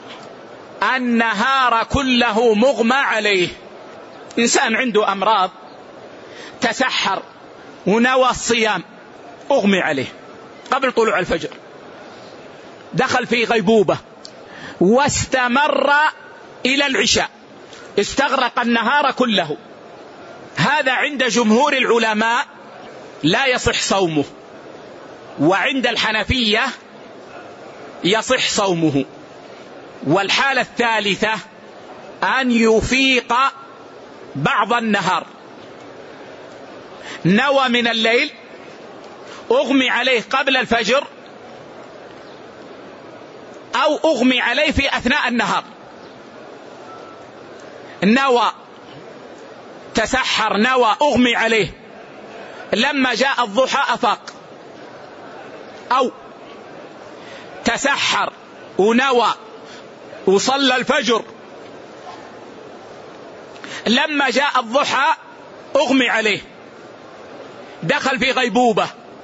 Speaker 1: النهار كله مغمى عليه. إنسان عنده أمراض تسحر ونوى الصيام أغمي عليه قبل طلوع الفجر، دخل في غيبوبة واستمر إلى العشاء، استغرق النهار كله، هذا عند جمهور العلماء لا يصح صومه، وعند الحنفية يصح صومه. والحالة الثالثة أن يفيق بعض النهار، نوى من الليل، أغمي عليه قبل الفجر أو أغمي عليه في أثناء النهار، نوى تسحر نوى أغمي عليه، لما جاء الضحى أفاق، أو تسحر ونوى وصلى الفجر، لما جاء الضحى أغمي عليه، دخل في غيبوبة،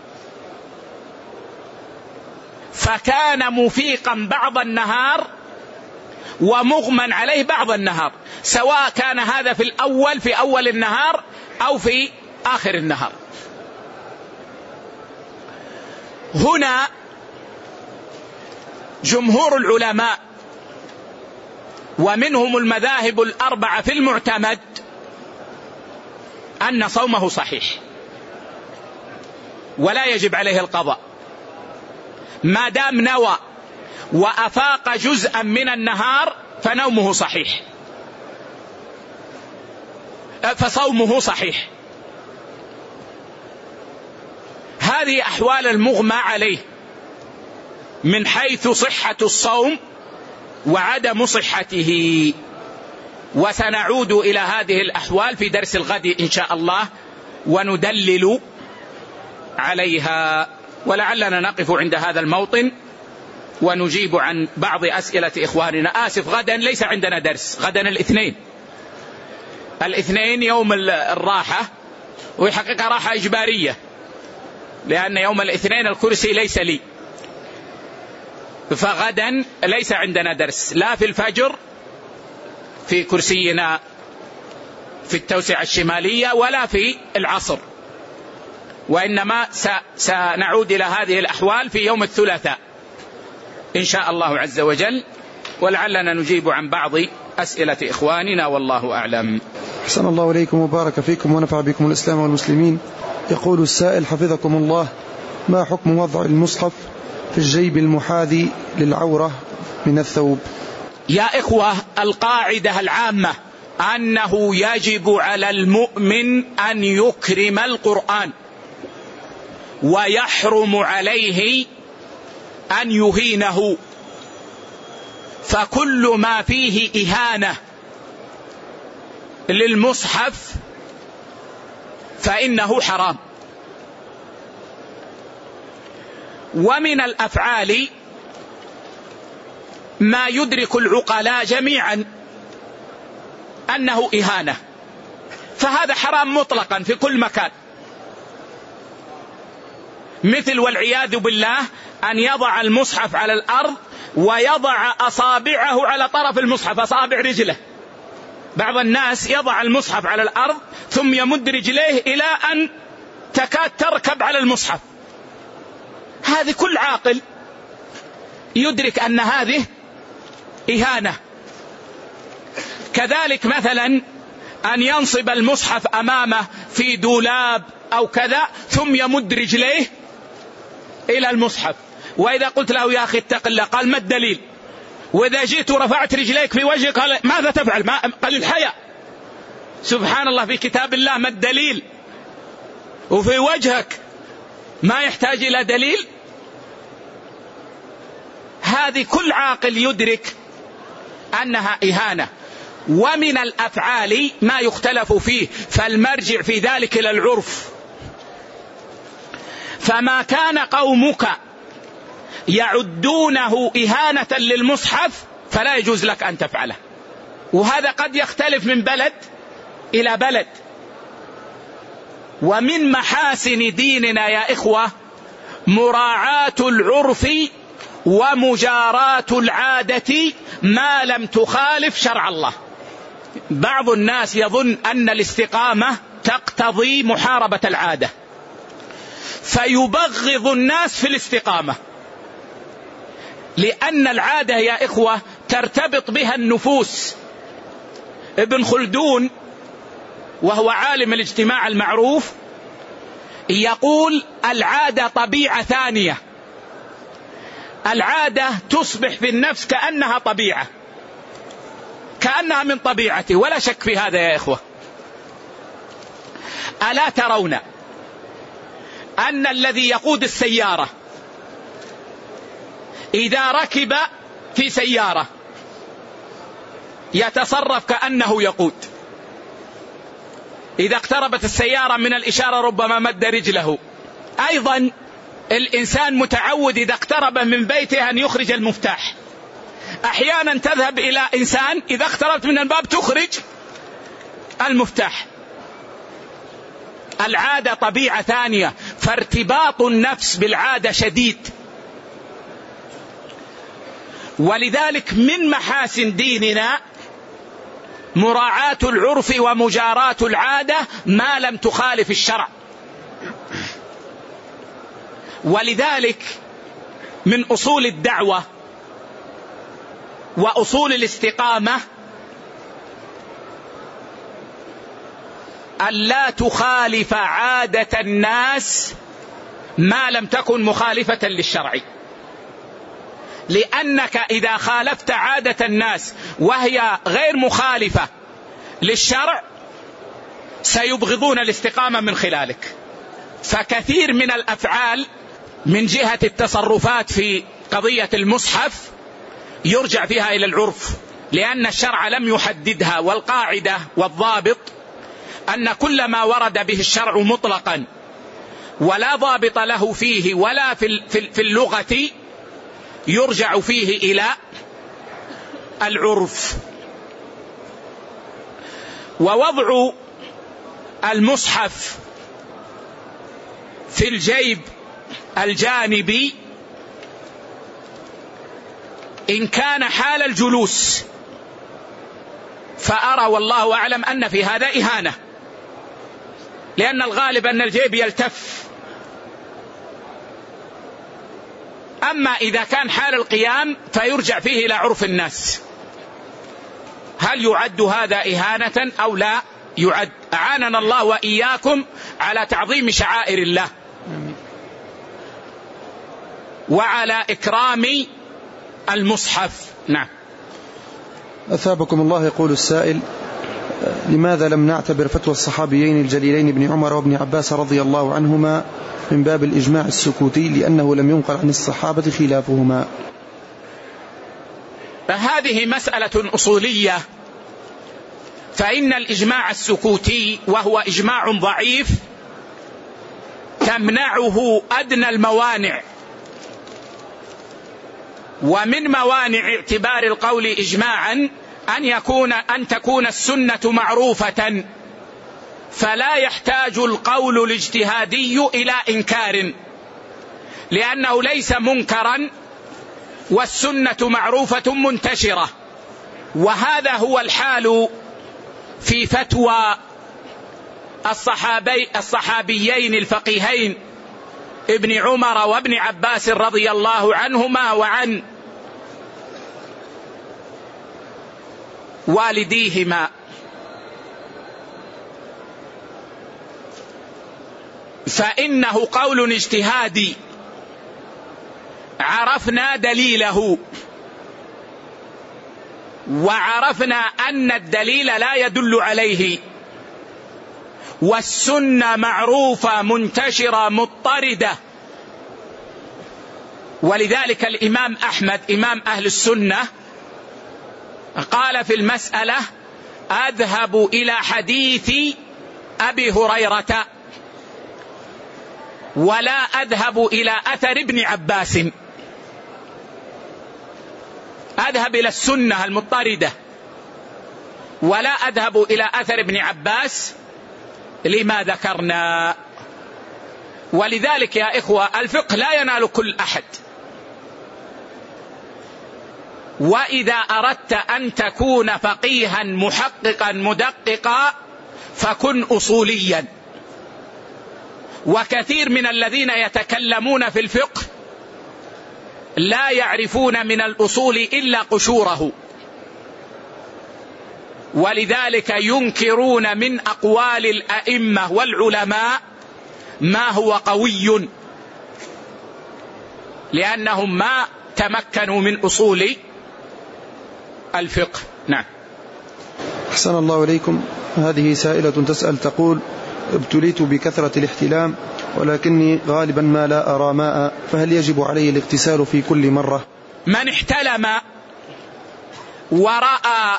Speaker 1: فكان مفيقا بعض النهار ومغمى عليه بعض النهار، سواء كان هذا في الأول في أول النهار أو في آخر النهار. هنا جمهور العلماء ومنهم المذاهب الأربعة في المعتمد أن صومه صحيح ولا يجب عليه القضاء ما دام نوى وأفاق جزءا من النهار، فنومه صحيح، فصومه صحيح. هذه أحوال المغمى عليه من حيث صحة الصوم وعدم صحته، وسنعود إلى هذه الأحوال في درس الغد إن شاء الله وندلل عليها. ولعلنا نقف عند هذا الموطن ونجيب عن بعض أسئلة إخواننا. آسف، غدا ليس عندنا درس، غدا الاثنين، الاثنين يوم الراحة، وحقيقة راحة إجبارية لأن يوم الاثنين الكرسي ليس لي، فغدا ليس عندنا درس لا في الفجر في كرسينا في التوسعة الشمالية ولا في العصر، وإنما سنعود إلى هذه الأحوال في يوم الثلاثاء إن شاء الله عز وجل، ولعلنا نجيب عن بعض أسئلة إخواننا والله أعلم.
Speaker 2: أحسن الله إليكم وبارك فيكم ونفع بكم الإسلام والمسلمين. يقول السائل حفظكم الله: ما حكم وضع المصحف في الجيب المحاذي للعورة من الثوب؟
Speaker 1: يا إخوة، القاعدة العامة أنه يجب على المؤمن أن يكرم القرآن، ويحرم عليه أن يهينه، فكل ما فيه إهانة للمصحف فإنه حرام. ومن الأفعال ما يدرك العقلاء جميعا أنه إهانة، فهذا حرام مطلقا في كل مكان. مثل والعياذ بالله أن يضع المصحف على الأرض ويضع أصابعه على طرف المصحف، أصابع رجله. بعض الناس يضع المصحف على الأرض ثم يمد رجليه إلى أن تكاد تركب على المصحف. هذه كل عاقل يدرك أن هذه إهانة. كذلك مثلا أن ينصب المصحف أمامه في دولاب أو كذا ثم يمد رجليه إلى المصحف، وإذا قلت له يا أخي اتق الله قال ما الدليل؟ وإذا جئت ورفعت رجليك في وجهك قال ماذا تفعل؟ ما قال الحياء. سبحان الله، في كتاب الله ما الدليل؟ وفي وجهك ما يحتاج إلى دليل. هذه كل عاقل يدرك أنها إهانة. ومن الأفعال ما يختلف فيه، فالمرجع في ذلك إلى العرف. فما كان قومك يعدونه إهانة للمصحف فلا يجوز لك أن تفعله. وهذا قد يختلف من بلد إلى بلد. ومن محاسن ديننا يا إخوة مراعاة العرف ومجاراة العادة ما لم تخالف شرع الله. بعض الناس يظن أن الاستقامة تقتضي محاربة العادة، فيبغض الناس في الاستقامة، لأن العادة يا إخوة ترتبط بها النفوس. ابن خلدون وهو عالم الاجتماع المعروف يقول العادة طبيعة ثانية. العادة تصبح في النفس كأنها طبيعة، كأنها من طبيعته، ولا شك في هذا يا إخوة. ألا ترون أن الذي يقود السيارة إذا ركب في سيارة يتصرف كأنه يقود، إذا اقتربت السيارة من الإشارة ربما مد رجله. أيضا الإنسان متعود إذا اقترب من بيته أن يخرج المفتاح. أحيانا تذهب إلى إنسان إذا اقتربت من الباب تخرج المفتاح. العادة طبيعة ثانية، فارتباط النفس بالعادة شديد. ولذلك من محاسن ديننا مراعاة العرف ومجاراة العادة ما لم تخالف الشرع. ولذلك من أصول الدعوة وأصول الاستقامة ألا تخالف عادة الناس ما لم تكن مخالفة للشرع، لأنك إذا خالفت عادة الناس وهي غير مخالفة للشرع سيبغضون الاستقامة من خلالك. فكثير من الأفعال من جهة التصرفات في قضية المصحف يرجع فيها إلى العرف، لأن الشرع لم يحددها. والقاعدة والضابط أن كل ما ورد به الشرع مطلقا ولا ضابط له فيه ولا في اللغة يرجع فيه إلى العرف. ووضع المصحف في الجيب الجانبي إن كان حال الجلوس فأرى والله أعلم أن في هذا إهانة، لأن الغالب أن الجيب يلتف. أما إذا كان حال القيام فيرجع فيه إلى عرف الناس. هل يعد هذا إهانة أو لا يعد؟ أعاننا الله وإياكم على تعظيم شعائر الله وعلى إكرام المصحف. نعم.
Speaker 2: أثابكم الله. يقول السائل: لماذا لم نعتبر فتوى الصحابيين الجليلين ابن عمر وابن عباس رضي الله عنهما من باب الإجماع السكوتي لأنه لم ينقل عن الصحابة خلافهما؟
Speaker 1: فهذه مسألة أصولية. فإن الإجماع السكوتي وهو إجماع ضعيف تمنعه أدنى الموانع. ومن موانع اعتبار القول إجماعا أن يكون أن تكون السنة معروفة فلا يحتاج القول الاجتهادي إلى إنكار. لأنه ليس منكرا والسنة معروفة منتشرة. وهذا هو الحال في فتوى الصحابي الصحابيين الفقيهين ابن عمر وابن عباس رضي الله عنهما وعن والديهما. فإنه قول اجتهادي عرفنا دليله، وعرفنا أن الدليل لا يدل عليه، والسنة معروفة منتشرة مضطردة. ولذلك الإمام أحمد إمام أهل السنة قال في المسألة: أذهب إلى حديث أبي هريرة ولا أذهب إلى أثر ابن عباس. أذهب إلى السنة المضطردة ولا أذهب إلى أثر ابن عباس لما ذكرنا. ولذلك يا إخوة الفقه لا ينال كل أحد، وإذا أردت أن تكون فقيها محققا مدققا فكن أصوليا. وكثير من الذين يتكلمون في الفقه لا يعرفون من الأصول إلا قشوره، ولذلك ينكرون من أقوال الأئمة والعلماء ما هو قوي، لأنهم ما تمكنوا من أصول الفقه. نعم.
Speaker 2: أحسن الله إليكم. هذه سائلة تسأل تقول: ابتليت بكثرة الاحتلام ولكني غالبا ما لا أرى ماء، فهل يجب علي الاغتسال في كل مرة؟
Speaker 1: من احتلم ورأى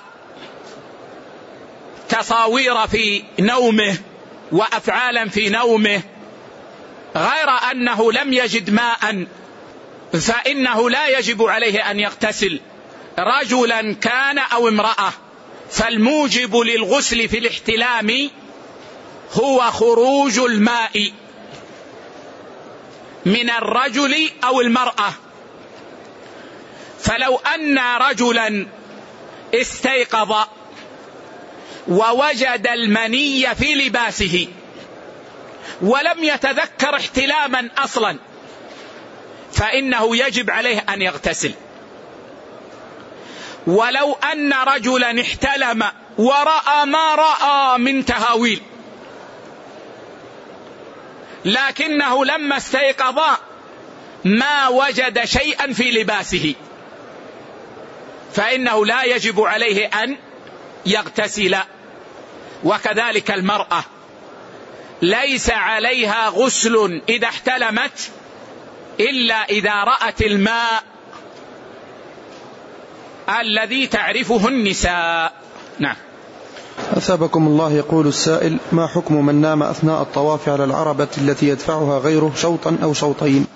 Speaker 1: تصاوير في نومه وأفعالا في نومه غير أنه لم يجد ماء فإنه لا يجب عليه أن يغتسل، رجلا كان أو امرأة. فالموجب للغسل في الاحتلام هو خروج الماء من الرجل أو المرأة. فلو أن رجلا استيقظ ووجد المني في لباسه ولم يتذكر احتلاما أصلا فإنه يجب عليه أن يغتسل. ولو أن رجلا احتلم ورأى ما رأى من تهاويل لكنه لما استيقظ ما وجد شيئا في لباسه فإنه لا يجب عليه أن يغتسل. وكذلك المرأة ليس عليها غسل إذا احتلمت إلا إذا رأت الماء الذي تعرفه النساء. نعم.
Speaker 2: أثابكم الله. يقول السائل: ما حكم من نام أثناء الطواف على العربة التي يدفعها غيره شوطا أو شوطين؟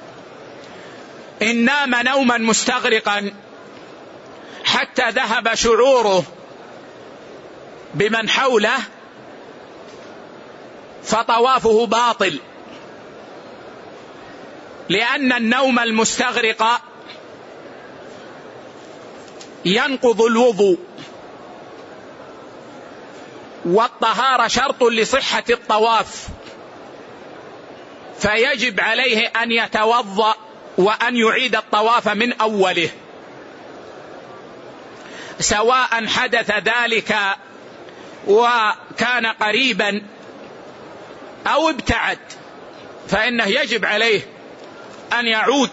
Speaker 1: إن نام نوما مستغرقا حتى ذهب شعوره بمن حوله فطوافه باطل، لأن النوم المستغرق ينقض الوضوء، والطهارة شرط لصحة الطواف، فيجب عليه أن يتوضأ وأن يعيد الطواف من أوله، سواء حدث ذلك وكان قريبا أو ابتعد، فإنه يجب عليه أن يعود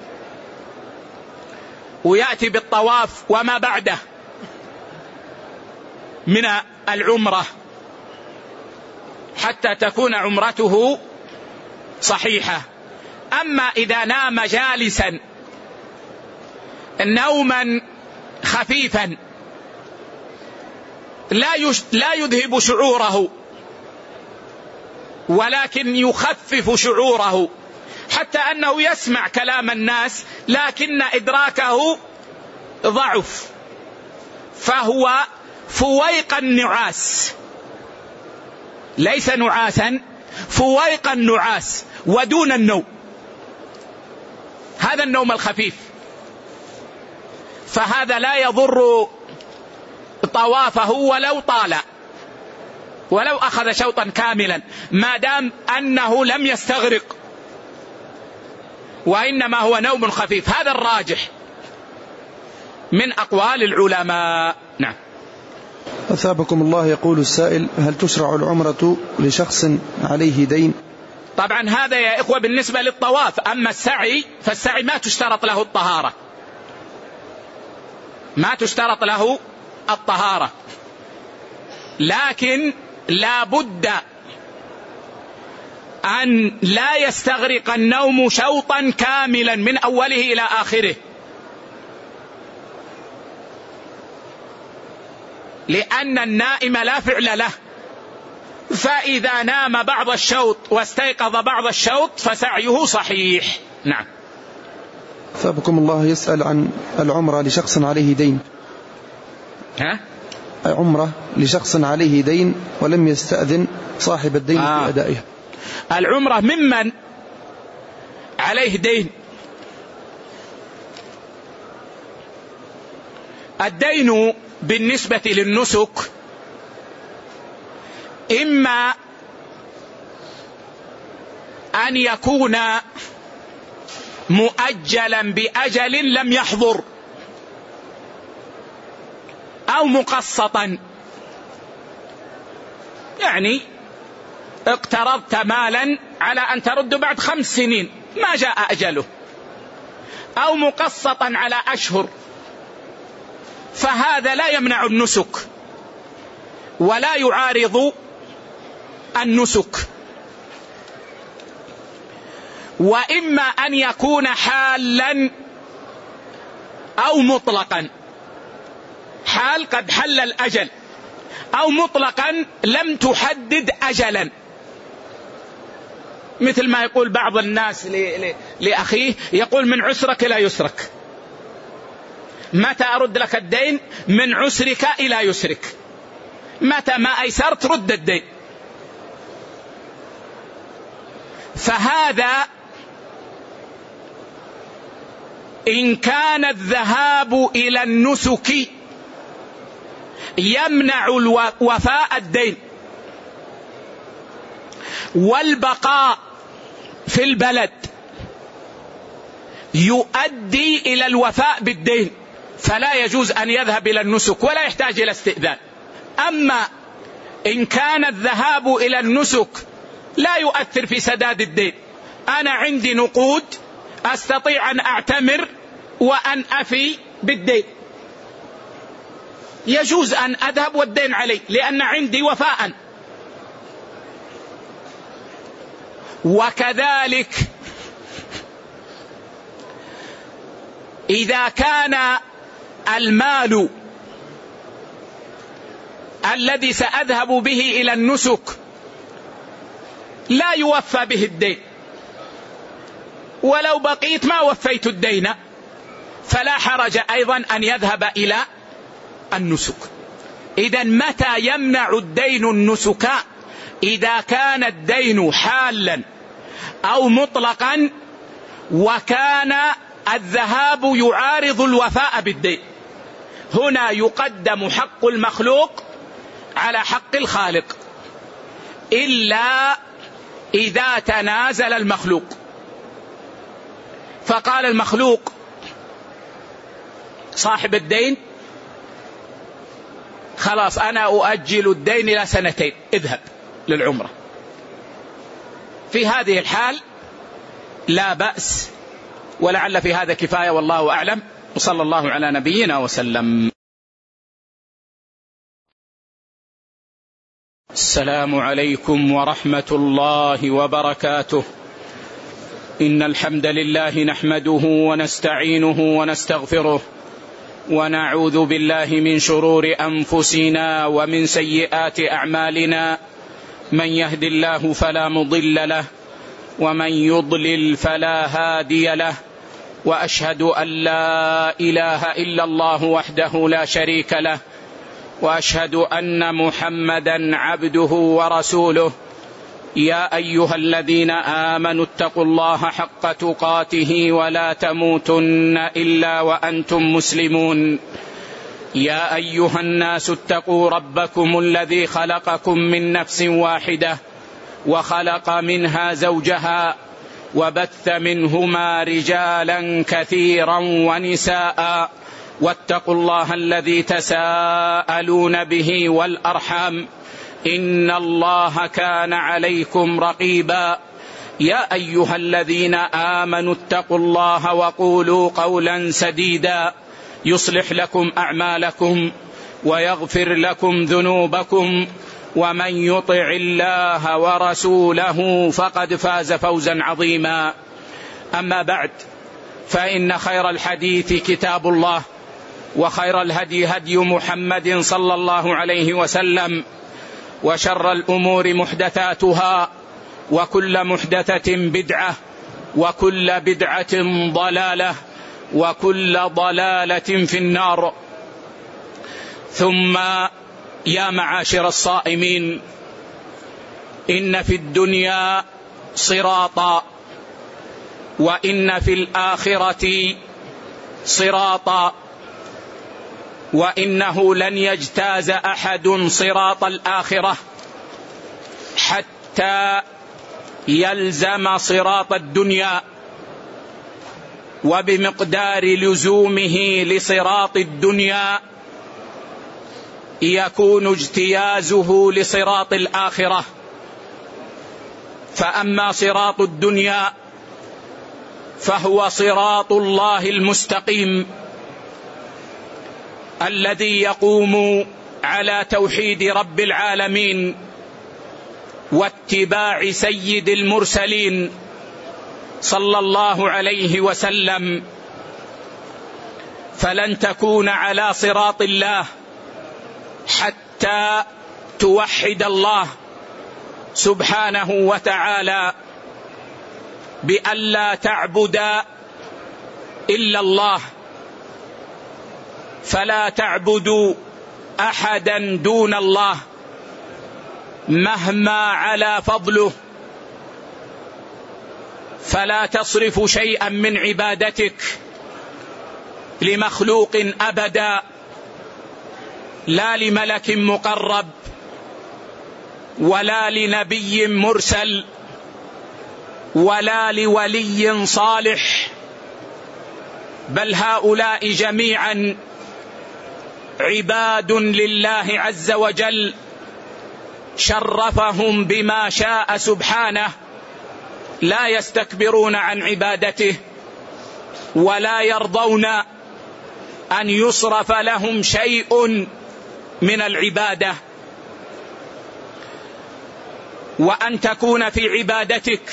Speaker 1: ويأتي بالطواف وما بعده من العمرة حتى تكون عمرته صحيحة. أما إذا نام جالسا نوما خفيفا لا يذهب شعوره ولكن يخفف شعوره حتى أنه يسمع كلام الناس لكن إدراكه ضعف، فهو فويق النعاس، ليس نعاسا، فويق النعاس ودون النوم. هذا النوم الخفيف، فهذا لا يضر طوافه ولو طال، ولو أخذ شوطا كاملا، ما دام أنه لم يستغرق وإنما هو نوم خفيف. هذا الراجح من أقوال العلماء. نعم.
Speaker 2: أثابكم الله. يقول السائل: هل تشرع العمرة لشخص عليه دين؟
Speaker 1: طبعا هذا يا إخوة بالنسبة للطواف. أما السعي فالسعي ما تشترط له الطهارة، ما تشترط له الطهارة، لكن لا بد أن لا يستغرق النوم شوطا كاملا من أوله إلى آخره، لأن النائم لا فعل له، فإذا نام بعض الشوط واستيقظ بعض الشوط فسعيه صحيح. نعم.
Speaker 2: ثابكم الله يسأل عن العمرة لشخص عليه دين.
Speaker 1: ها؟
Speaker 2: عمرة لشخص عليه دين ولم يستأذن صاحب الدين آه. في أدائها.
Speaker 1: العمرة ممن عليه دين. الدين بالنسبة للنسك إما أن يكون مؤجلا بأجل لم يحضر، أو مقسطا، يعني اقترضت مالا على أن ترد بعد خمس سنين ما جاء أجله، أو مقسطا على أشهر، فهذا لا يمنع النسك ولا يعارض النسك. وإما أن يكون حالا أو مطلقا، حال قد حل الأجل، أو مطلقا لم تحدد أجلا، مثل ما يقول بعض الناس لأخيه، يقول من عسرك إلى يسرك، متى أرد لك الدين؟ من عسرك إلى يسرك، متى ما أيسرت رد الدين. فهذا إن كان الذهاب إلى النسك يمنع وفاء الدين والبقاء في البلد يؤدي إلى الوفاء بالدين، فلا يجوز أن يذهب إلى النسك ولا يحتاج إلى استئذان. أما إن كان الذهاب إلى النسك لا يؤثر في سداد الدين، أنا عندي نقود أستطيع أن أعتمر وأن أفي بالدين، يجوز أن أذهب والدين علي لأن عندي وفاء. وكذلك إذا كان المال الذي سأذهب به إلى النسك لا يوفى به الدين، ولو بقيت ما وفيت الدين، فلا حرج أيضا أن يذهب إلى النسك. إذن متى يمنع الدين النسك؟ إذا كان الدين حالا أو مطلقا وكان الذهاب يعارض الوفاء بالدين، هنا يقدم حق المخلوق على حق الخالق، إلا إذا تنازل المخلوق، فقال المخلوق صاحب الدين خلاص أنا أؤجل الدين إلى سنتين، اذهب للعمرة، في هذه الحال لا بأس، ولعل في هذا كفاية والله أعلم، وصلى الله على نبينا وسلم. السلام عليكم ورحمة الله وبركاته. إن الحمد لله نحمده ونستعينه ونستغفره، ونعوذ بالله من شرور أنفسنا ومن سيئات أعمالنا، من يهد الله فلا مضل له ومن يضلل فلا هادي له، وأشهد أن لا إله إلا الله وحده لا شريك له، وأشهد أن محمدا عبده ورسوله. يا أيها الذين آمنوا اتقوا الله حق تقاته ولا تموتن إلا وأنتم مسلمون. يا أيها الناس اتقوا ربكم الذي خلقكم من نفس واحدة وخلق منها زوجها وبث منهما رجالا كثيرا ونساء واتقوا الله الذي تساءلون به والأرحام إن الله كان عليكم رقيبا. يا أيها الذين آمنوا اتقوا الله وقولوا قولا سديدا يصلح لكم أعمالكم ويغفر لكم ذنوبكم ومن يطع الله ورسوله فقد فاز فوزا عظيما. أما بعد، فإن خير الحديث كتاب الله، وخير الهدي هدي محمد صلى الله عليه وسلم، وشر الأمور محدثاتها، وكل محدثة بدعة، وكل بدعة ضلالة، وكل ضلالة في النار. ثم يا معاشر الصائمين، إن في الدنيا صراطا، وإن في الآخرة صراطا، وإنه لن يجتاز أحد صراط الآخرة حتى يلزم صراط الدنيا، وبمقدار لزومه لصراط الدنيا يكون اجتيازه لصراط الآخرة. فأما صراط الدنيا فهو صراط الله المستقيم الذي يقوم على توحيد رب العالمين واتباع سيد المرسلين صلى الله عليه وسلم. فلن تكون على صراط الله حتى توحد الله سبحانه وتعالى بأن لا تعبد إلا الله، فلا تعبدوا أحدا دون الله مهما على فضله، فلا تصرف شيئا من عبادتك لمخلوق أبدا، لا لملك مقرب ولا لنبي مرسل ولا لولي صالح، بل هؤلاء جميعا عباد لله عز وجل شرفهم بما شاء سبحانه، لا يستكبرون عن عبادته ولا يرضون أن يصرف لهم شيء من العبادة. وأن تكون في عبادتك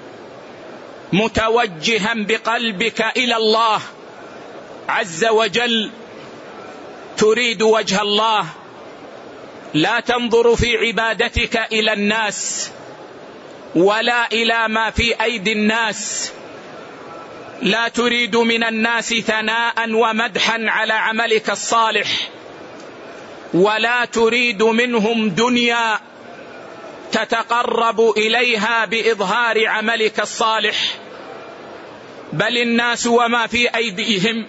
Speaker 1: متوجها بقلبك إلى الله عز وجل، تريد وجه الله، لا تنظر في عبادتك إلى الناس ولا إلى ما في أيدي الناس، لا تريد من الناس ثناء ومدحا على عملك الصالح، ولا تريد منهم دنيا تتقرب إليها بإظهار عملك الصالح، بل الناس وما في أيديهم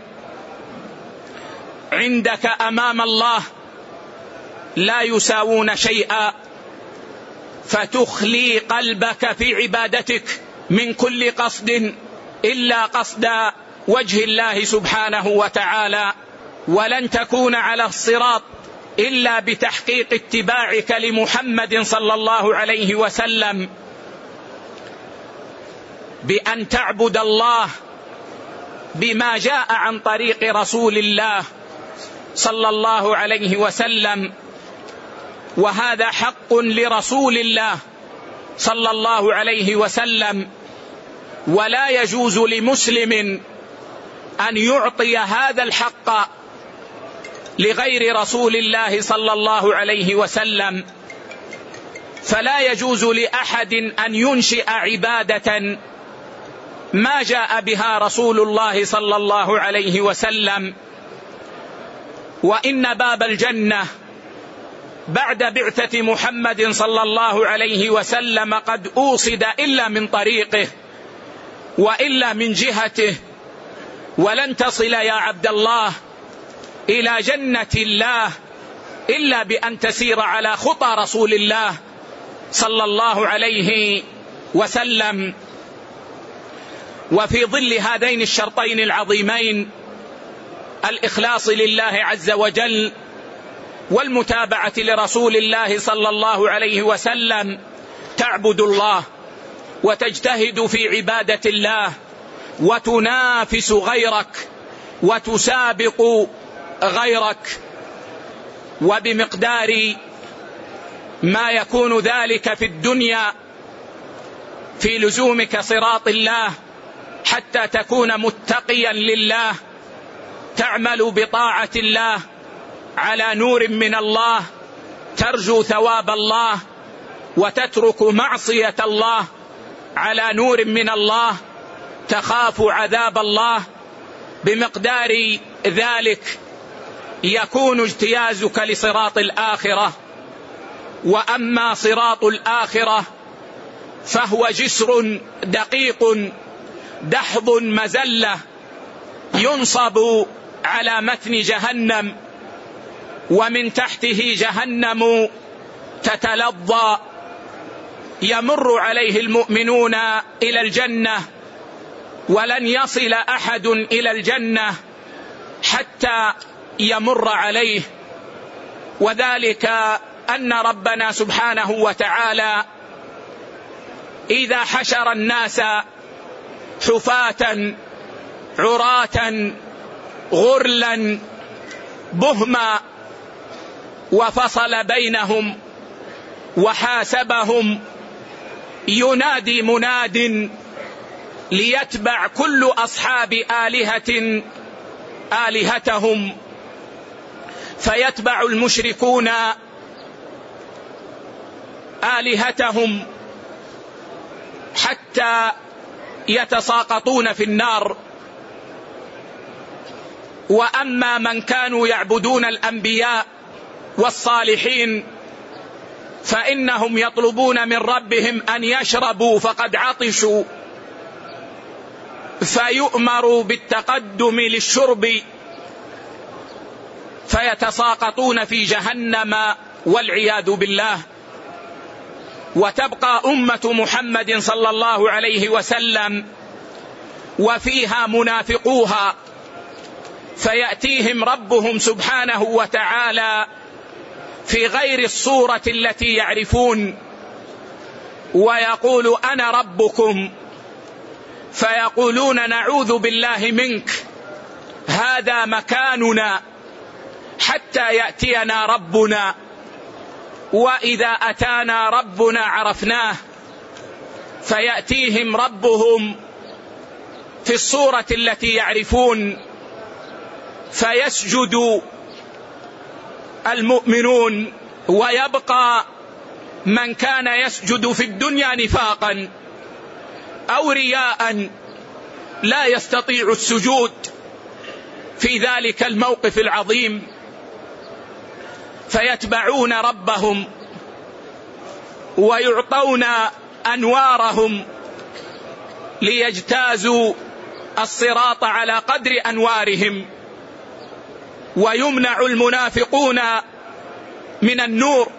Speaker 1: عندك أمام الله لا يساوون شيئا، فتخلي قلبك في عبادتك من كل قصد إلا قصد وجه الله سبحانه وتعالى. ولن تكون على الصراط إلا بتحقيق اتباعك لمحمد صلى الله عليه وسلم، بأن تعبد الله بما جاء عن طريق رسول الله صلى الله عليه وسلم، وهذا حق لرسول الله صلى الله عليه وسلم، ولا يجوز لمسلم أن يعطي هذا الحق لغير رسول الله صلى الله عليه وسلم. فلا يجوز لأحد أن ينشئ عبادة ما جاء بها رسول الله صلى الله عليه وسلم. وإن باب الجنة بعد بعثة محمد صلى الله عليه وسلم قد أوصد إلا من طريقه وإلا من جهته، ولن تصل يا عبد الله إلى جنة الله إلا بأن تسير على خطى رسول الله صلى الله عليه وسلم. وفي ظل هذين الشرطين العظيمين، الإخلاص لله عز وجل والمتابعة لرسول الله صلى الله عليه وسلم، تعبد الله وتجتهد في عبادة الله وتنافس غيرك وتسابق غيرك، وبمقدار ما يكون ذلك في الدنيا في لزومك صراط الله حتى تكون متقيا لله، تعمل بطاعة الله على نور من الله، ترجو ثواب الله وتترك معصية الله على نور من الله، تخاف عذاب الله. بمقدار ذلك يكون اجتيازك لصراط الآخرة. وأما صراط الآخرة فهو جسر دقيق دحض مزلة ينصب على متن جهنم، ومن تحته جهنم تتلظى، يمر عليه المؤمنون إلى الجنة، ولن يصل أحد إلى الجنة حتى يمر عليه. وذلك أن ربنا سبحانه وتعالى إذا حشر الناس حفاة عراة غرلا بهما وفصل بينهم وحاسبهم، ينادي مناد ليتبع كل أصحاب آلهة آلهتهم، فيتبع المشركون آلهتهم حتى يتساقطون في النار. وأما من كانوا يعبدون الأنبياء والصالحين فإنهم يطلبون من ربهم أن يشربوا فقد عطشوا، فيؤمروا بالتقدم للشرب فيتساقطون في جهنم والعياذ بالله. وتبقى أمة محمد صلى الله عليه وسلم وفيها منافقوها، فيأتيهم ربهم سبحانه وتعالى في غير الصورة التي يعرفون ويقول أنا ربكم، فيقولون نعوذ بالله منك، هذا مكاننا حتى يأتينا ربنا، وإذا أتانا ربنا عرفناه. فيأتيهم ربهم في الصورة التي يعرفون، فيسجد المؤمنون، ويبقى من كان يسجد في الدنيا نفاقا أو رياء لا يستطيع السجود في ذلك الموقف العظيم، فيتبعون ربهم ويعطون أنوارهم ليجتازوا الصراط على قدر أنوارهم، ويمنع المنافقون من النور،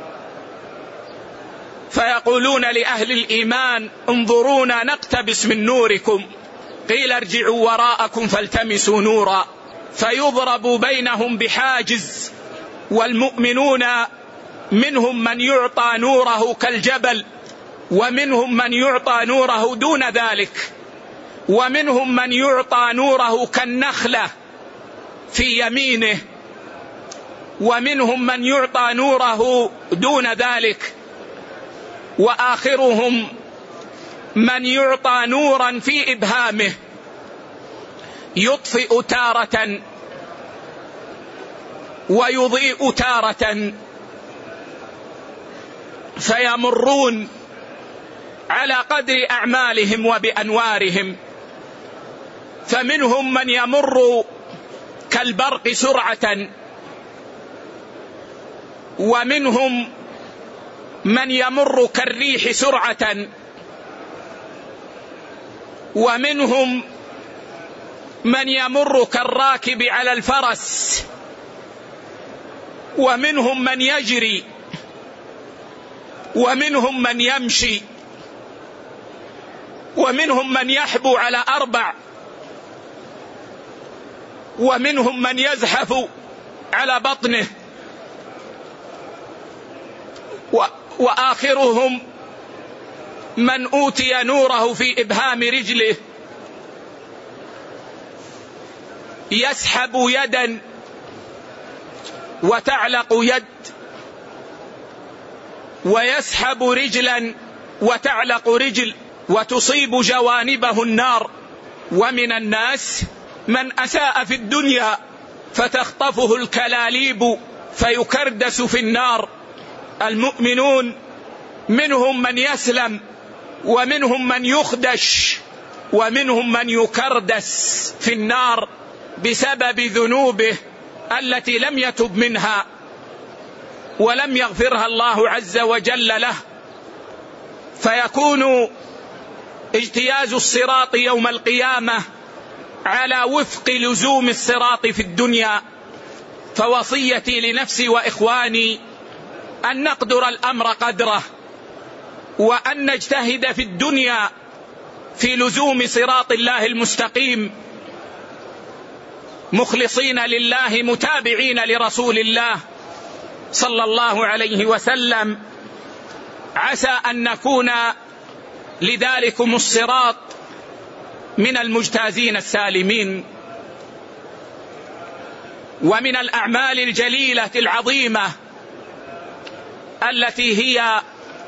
Speaker 1: فيقولون لأهل الإيمان انظرونا نقتبس من نوركم، قيل ارجعوا وراءكم فالتمسوا نورا، فيضرب بينهم بحاجز. والمؤمنون منهم من يعطى نوره كالجبل، ومنهم من يعطى نوره دون ذلك، ومنهم من يعطى نوره كالنخلة في يمينه، ومنهم من يعطى نوره دون ذلك، وآخرهم من يعطى نورا في إبهامه يطفئ تارة ويضيء تارة، فيمرون على قدر أعمالهم وبأنوارهم. فمنهم من يمر كالبرق سرعة، ومنهم من يمر كالريح سرعة، ومنهم من يمر كالراكب على الفرس، ومنهم من يجري، ومنهم من يمشي، ومنهم من يحبو على أربع، ومنهم من يزحف على بطنه، وآخرهم من أوتي نوره في إبهام رجله يسحب يدا وتعلق يد، ويسحب رجلا وتعلق رجل وتصيب جوانبه النار. ومن الناس من أساء في الدنيا فتخطفه الكلاليب فيكردس في النار. المؤمنون منهم من يسلم، ومنهم من يخدش، ومنهم من يكردس في النار بسبب ذنوبه التي لم يتب منها ولم يغفرها الله عز وجل له. فيكون اجتياز الصراط يوم القيامة على وفق لزوم الصراط في الدنيا. فوصيتي لنفسي وإخواني أن نقدر الأمر قدره، وأن نجتهد في الدنيا في لزوم صراط الله المستقيم، مخلصين لله متابعين لرسول الله صلى الله عليه وسلم، عسى أن نكون لذلكم الصراط من المجتازين السالمين. ومن الأعمال الجليلة العظيمة التي هي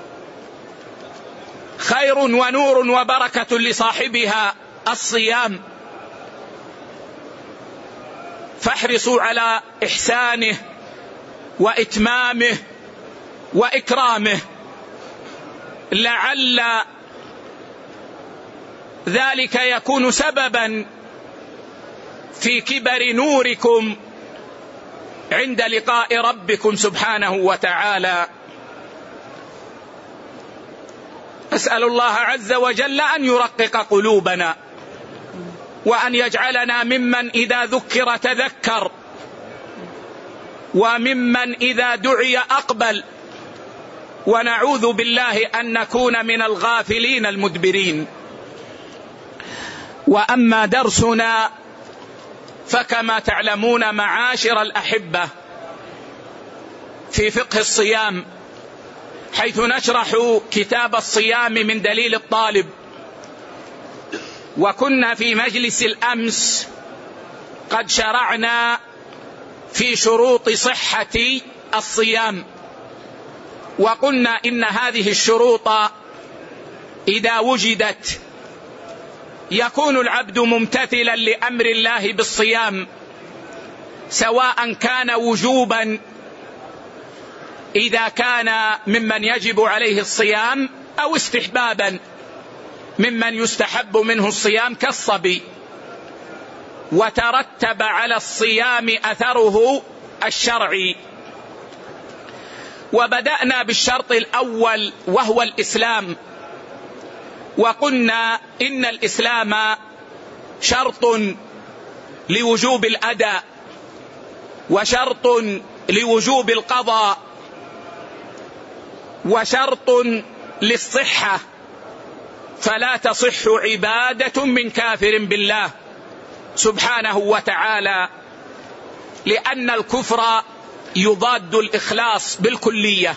Speaker 1: خير ونور وبركة لصاحبها الصيام، فاحرصوا على إحسانه وإتمامه وإكرامه، لعل ذلك يكون سببا في كبر نوركم عند لقاء ربكم سبحانه وتعالى. أسأل الله عز وجل أن يرقق قلوبنا، وأن يجعلنا ممن إذا ذكر تذكر، وممن إذا دعي أقبل، ونعوذ بالله أن نكون من الغافلين المدبرين. وأما درسنا فكما تعلمون معاشر الأحبة في فقه الصيام، حيث نشرح كتاب الصيام من دليل الطالب. وكنا في مجلس الأمس قد شرعنا في شروط صحة الصيام، وقلنا إن هذه الشروط إذا وجدت يكون العبد ممتثلا لأمر الله بالصيام، سواء كان وجوبا إذا كان ممن يجب عليه الصيام، أو استحبابا ممن يستحب منه الصيام كالصبي. وترتب على الصيام أثره الشرعي. وبدأنا بالشرط الأول وهو الإسلام، وقلنا إن الإسلام شرط لوجوب الأداء، وشرط لوجوب القضاء، وشرط للصحة، فلا تصح عبادة من كافر بالله سبحانه وتعالى، لأن الكفر يضاد الإخلاص بالكلية.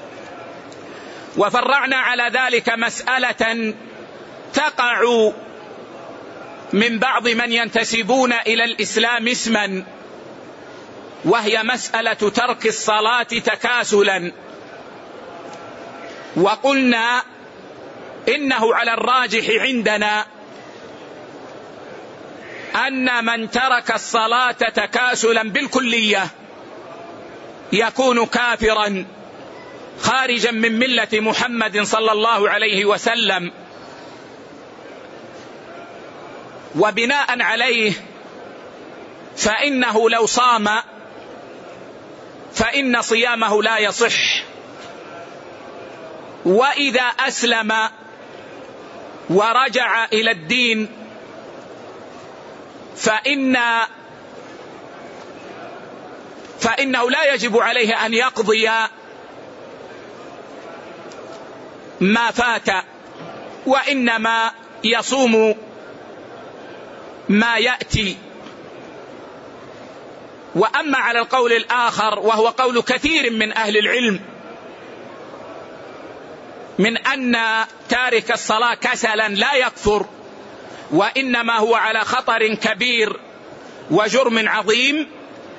Speaker 1: وفرعنا على ذلك مسألة تقع من بعض من ينتسبون إلى الإسلام اسما، وهي مسألة ترك الصلاة تكاسلا. وقلنا إنه على الراجح عندنا أن من ترك الصلاة تكاسلا بالكلية يكون كافرا خارجا من ملة محمد صلى الله عليه وسلم. وبناء عليه فإنه لو صام فإن صيامه لا يصح. وإذا أسلم ورجع إلى الدين فإن فإنه لا يجب عليه أن يقضي ما فات، وإنما يصوم ما يأتي. وأما على القول الآخر وهو قول كثير من أهل العلم من أن تارك الصلاة كسلا لا يكفر، وإنما هو على خطر كبير وجرم عظيم،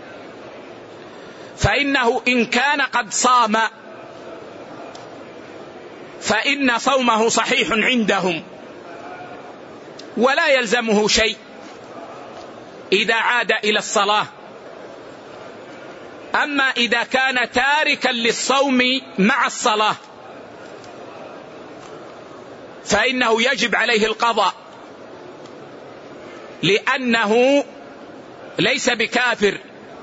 Speaker 1: فإنه إن كان قد صام فإن صومه صحيح عندهم ولا يلزمه شيء إذا عاد إلى الصلاة. أما إذا كان تاركا للصوم مع الصلاة فإنه يجب عليه القضاء، لأنه ليس بكافر،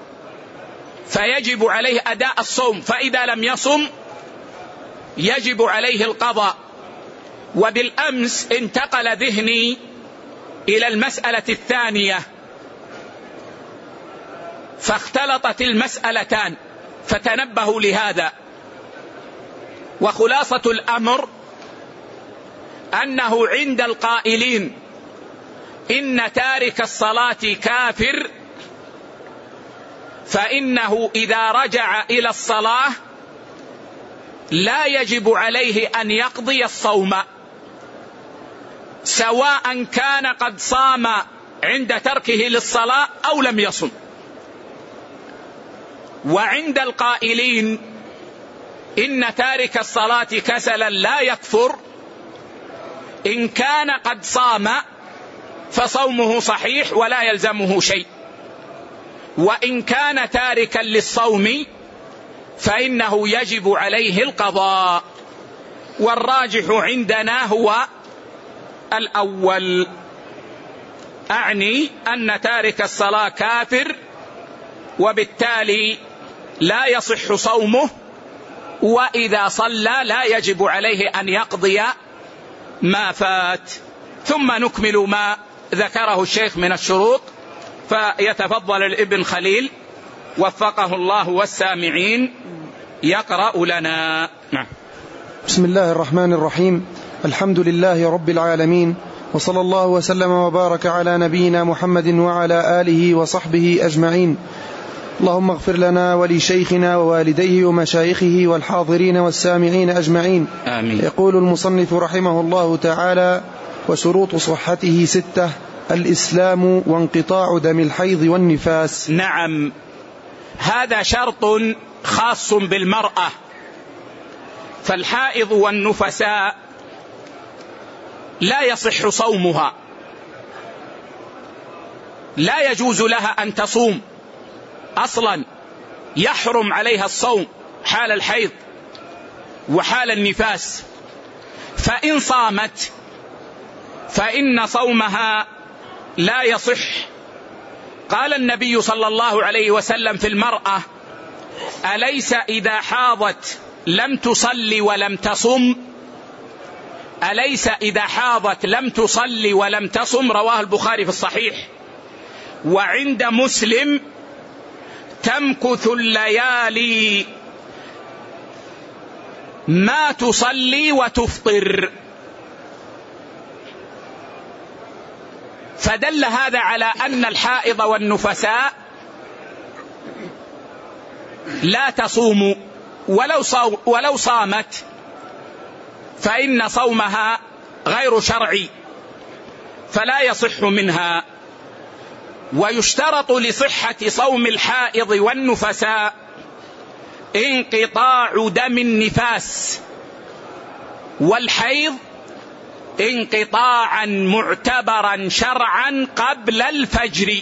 Speaker 1: فيجب عليه أداء الصوم، فإذا لم يصم يجب عليه القضاء. وبالأمس انتقل ذهني إلى المسألة الثانية فاختلطت المسألتان، فتنبهوا لهذا. وخلاصة الأمر أنه عند القائلين إن تارك الصلاة كافر فإنه إذا رجع إلى الصلاة لا يجب عليه أن يقضي الصوم، سواء كان قد صام عند تركه للصلاة أو لم يصم. وعند القائلين إن تارك الصلاة كسلا لا يكفر، إن كان قد صام فصومه صحيح ولا يلزمه شيء، وإن كان تاركا للصوم فإنه يجب عليه القضاء. والراجح عندنا هو الأول، أعني أن تارك الصلاة كافر وبالتالي لا يصح صومه، وإذا صلى لا يجب عليه أن يقضي ما فات. ثم نكمل ما ذكره الشيخ من الشروط، فيتفضل الابن خليل وفقه الله والسامعين يقرأ لنا. نعم.
Speaker 2: بسم الله الرحمن الرحيم. الحمد لله رب العالمين، وصلى الله وسلم وبارك على نبينا محمد وعلى آله وصحبه أجمعين. اللهم اغفر لنا ولشيخنا ووالديه ومشايخه والحاضرين والسامعين أجمعين.
Speaker 1: آمين.
Speaker 2: يقول المصنف رحمه الله تعالى: وشروط صحته ستة: الإسلام وانقطاع دم الحيض والنفاس.
Speaker 1: نعم، هذا شرط خاص بالمرأة، فالحائض والنفساء لا يصح صومها، لا يجوز لها أن تصوم أصلا، يحرم عليها الصوم حال الحيض وحال النفاس. فإن صامت فإن صومها لا يصح. قال النبي صلى الله عليه وسلم في المرأة: أليس إذا حاضت لم تصلي ولم تصم؟ أليس إذا حاضت لم تصلي ولم تصم؟ رواه البخاري في الصحيح. وعند مسلم: تمكث الليالي ما تصلي وتفطر. فدل هذا على أن الحائض والنفساء لا تصوم، ولو, صو ولو صامت فإن صومها غير شرعي فلا يصح منها. ويشترط لصحة صوم الحائض والنفساء انقطاع دم النفاس والحيض انقطاعا معتبرا شرعا قبل الفجر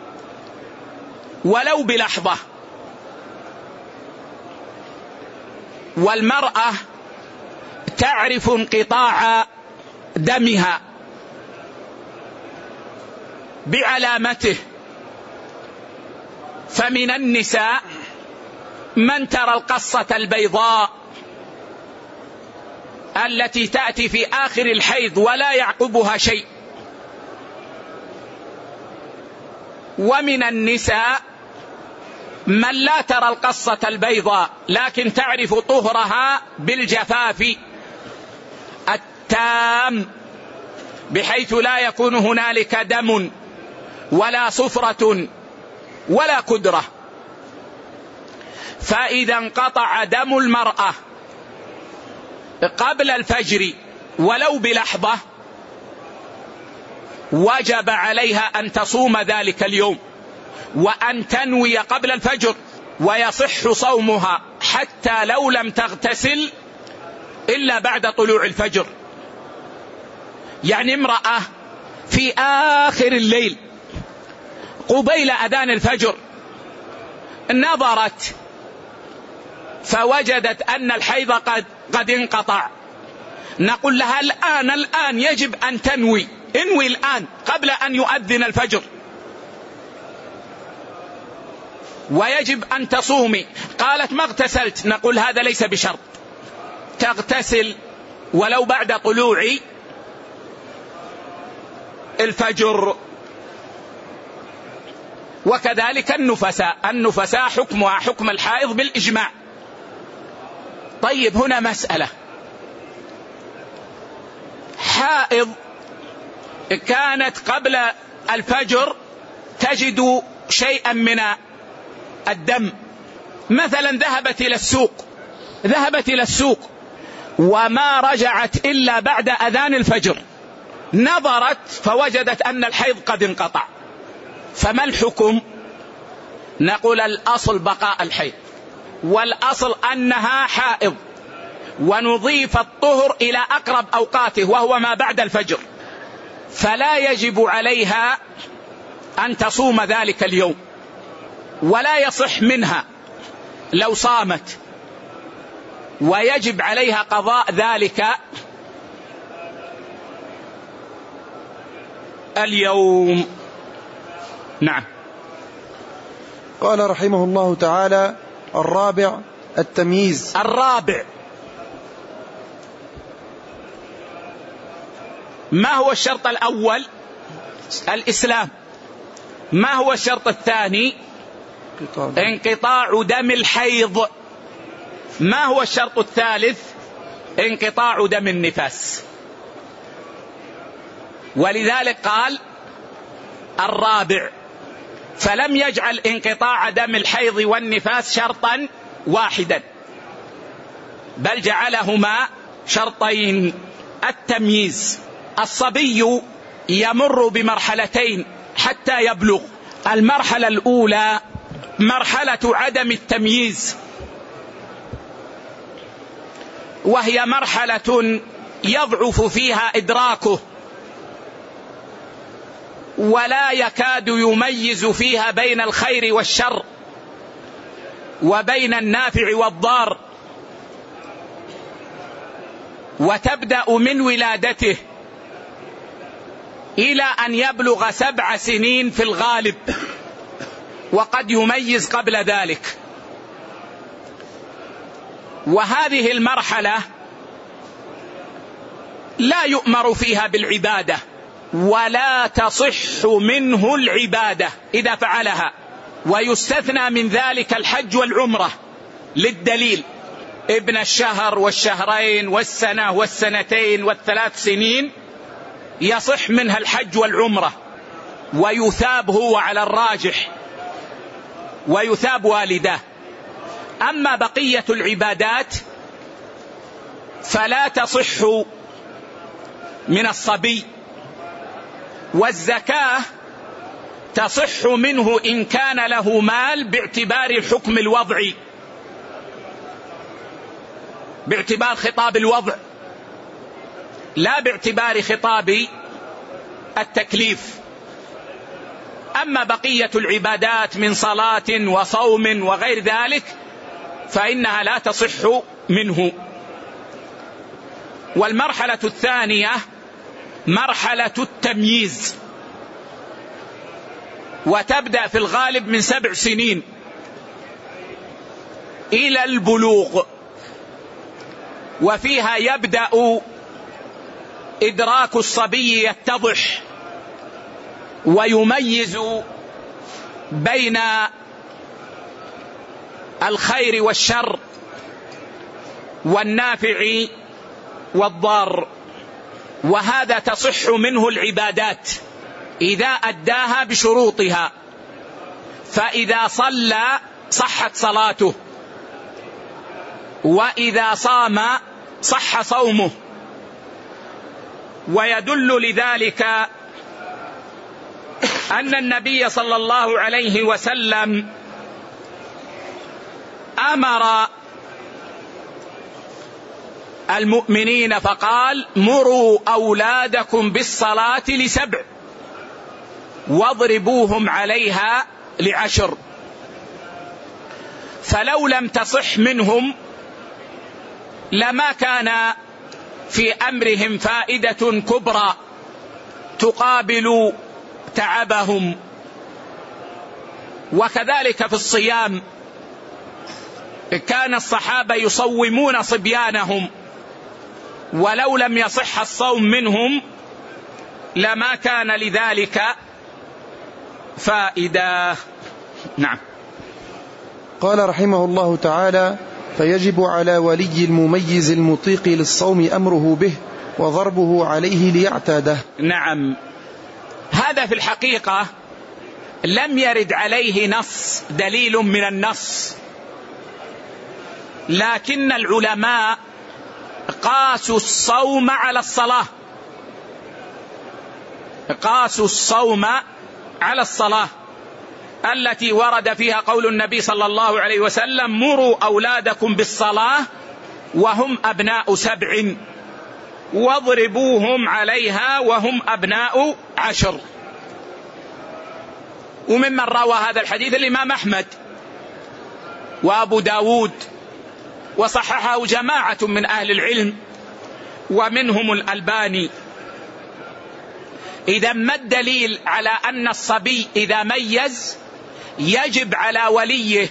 Speaker 1: ولو بلحظة. والمرأة تعرف انقطاع دمها بعلامته، فمن النساء من ترى القصة البيضاء التي تأتي في آخر الحيض ولا يعقبها شيء، ومن النساء من لا ترى القصة البيضاء لكن تعرف طهرها بالجفاف التام بحيث لا يكون هنالك دم ولا صفرة ولا كدرة. فإذا انقطع دم المرأة قبل الفجر ولو بلحظة وجب عليها أن تصوم ذلك اليوم وأن تنوي قبل الفجر، ويصح صومها حتى لو لم تغتسل إلا بعد طلوع الفجر. يعني امرأة في آخر الليل قبيل أذان الفجر نظرت فوجدت أن الحيض قد, قد انقطع، نقول لها الآن الآن يجب أن تنوي، انوي الآن قبل أن يؤذن الفجر، ويجب أن تصومي. قالت ما اغتسلت، نقول هذا ليس بشرط، تغتسل ولو بعد طلوع الفجر. وكذلك النفساء، النفساء حكمها حكم الحائض بالإجماع. طيب هنا مسألة، حائض كانت قبل الفجر تجد شيئا من الدم، مثلا ذهبت إلى السوق ذهبت إلى السوق وما رجعت إلا بعد أذان الفجر، نظرت فوجدت أن الحيض قد انقطع، فما الحكم؟ نقول الأصل بقاء الحيض، والأصل أنها حائض، ونضيف الطهر إلى أقرب أوقاته وهو ما بعد الفجر، فلا يجب عليها أن تصوم ذلك اليوم، ولا يصح منها لو صامت، ويجب عليها قضاء ذلك اليوم. نعم.
Speaker 2: قال رحمه الله تعالى: الرابع التمييز.
Speaker 1: الرابع ما هو الشرط الأول؟ الإسلام. ما هو الشرط الثاني؟ انقطاع دم الحيض. ما هو الشرط الثالث؟ انقطاع دم النفاس. ولذلك قال الرابع، فلم يجعل انقطاع دم الحيض والنفاس شرطا واحدا، بل جعلهما شرطين. التمييز، الصبي يمر بمرحلتين حتى يبلغ. المرحلة الأولى مرحلة عدم التمييز، وهي مرحلة يضعف فيها إدراكه ولا يكاد يميز فيها بين الخير والشر وبين النافع والضار، وتبدأ من ولادته إلى أن يبلغ سبع سنين في الغالب، وقد يميز قبل ذلك. وهذه المرحلة لا يؤمر فيها بالعبادة ولا تصح منه العبادة إذا فعلها، ويستثنى من ذلك الحج والعمرة للدليل: ابن الشهر والشهرين والسنة والسنتين والثلاث سنين يصح منها الحج والعمرة، ويثاب هو على الراجح، ويثاب والداه. أما بقية العبادات فلا تصح من الصبي. والزكاة تصح منه إن كان له مال باعتبار الحكم الوضعي، باعتبار خطاب الوضع، لا باعتبار خطاب التكليف. أما بقية العبادات من صلاة وصوم وغير ذلك فإنها لا تصح منه. والمرحلة الثانية مرحلة التمييز، وتبدأ في الغالب من سبع سنين، إلى البلوغ، وفيها يبدأ إدراك الصبي يتضح ويميز بين الخير والشر والنافع والضار، وهذا تصح منه العبادات إذا أداها بشروطها. فإذا صلى صحت صلاته، وإذا صام صح صومه. ويدل لذلك أن النبي صلى الله عليه وسلم أمر المؤمنين فقال: مروا أولادكم بالصلاة لسبع واضربوهم عليها لعشر. فلو لم تصح منهم لما كان في أمرهم فائدة كبرى تقابل تعبهم. وكذلك في الصيام كان الصحابة يصومون صبيانهم، ولو لم يصح الصوم منهم لما كان لذلك فائدة. نعم.
Speaker 2: قال رحمه الله تعالى: فيجب على ولي المميز المطيق للصوم أمره به وضربه عليه ليعتاده.
Speaker 1: نعم، هذا في الحقيقة لم يرد عليه نص دليل من النص، لكن العلماء قاسوا الصوم على الصلاة، قاسوا الصوم على الصلاة التي ورد فيها قول النبي صلى الله عليه وسلم: مروا أولادكم بالصلاة وهم أبناء سبع واضربوهم عليها وهم أبناء عشر. وممن روى هذا الحديث الإمام أحمد وأبو داود، وصححه جماعة من أهل العلم ومنهم الألباني. إذا ما الدليل على أن الصبي إذا ميز يجب على وليه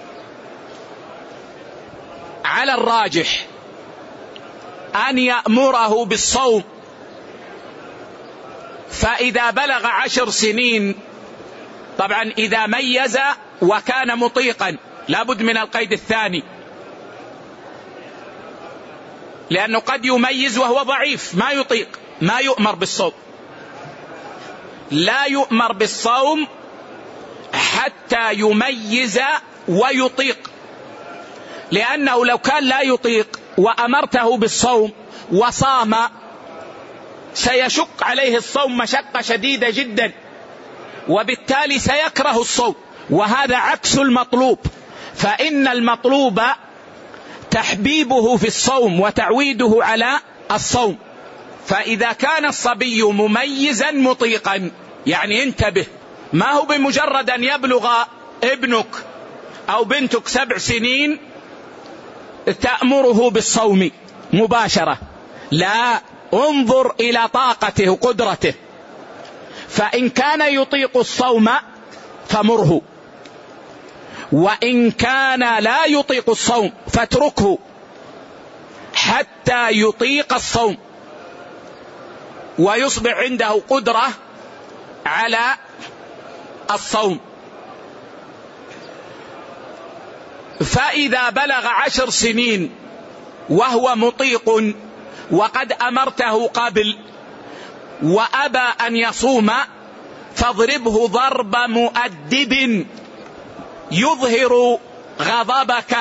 Speaker 1: على الراجح أن يأمره بالصوم؟ فإذا بلغ عشر سنين، طبعا إذا ميز وكان مطيقا لابد من القيد الثاني، لأنه قد يميز وهو ضعيف ما يطيق، ما يؤمر بالصوم. لا يؤمر بالصوم حتى يميز ويطيق، لأنه لو كان لا يطيق وأمرته بالصوم وصام سيشق عليه الصوم مشقة شديدة جدا، وبالتالي سيكره الصوم، وهذا عكس المطلوب. فإن المطلوب تحبيبه في الصوم وتعويده على الصوم. فإذا كان الصبي مميزا مطيقا، يعني انتبه، ما هو بمجرد أن يبلغ ابنك أو بنتك سبع سنين تأمره بالصوم مباشرة، لا، انظر إلى طاقته وقدرته، فإن كان يطيق الصوم فمره، وإن كان لا يطيق الصوم فاتركه حتى يطيق الصوم ويصبح عنده قدرة على الصوم. فإذا بلغ عشر سنين وهو مطيق وقد أمرته قبل وأبى أن يصوم، فاضربه ضرب مؤدب يظهر غضبك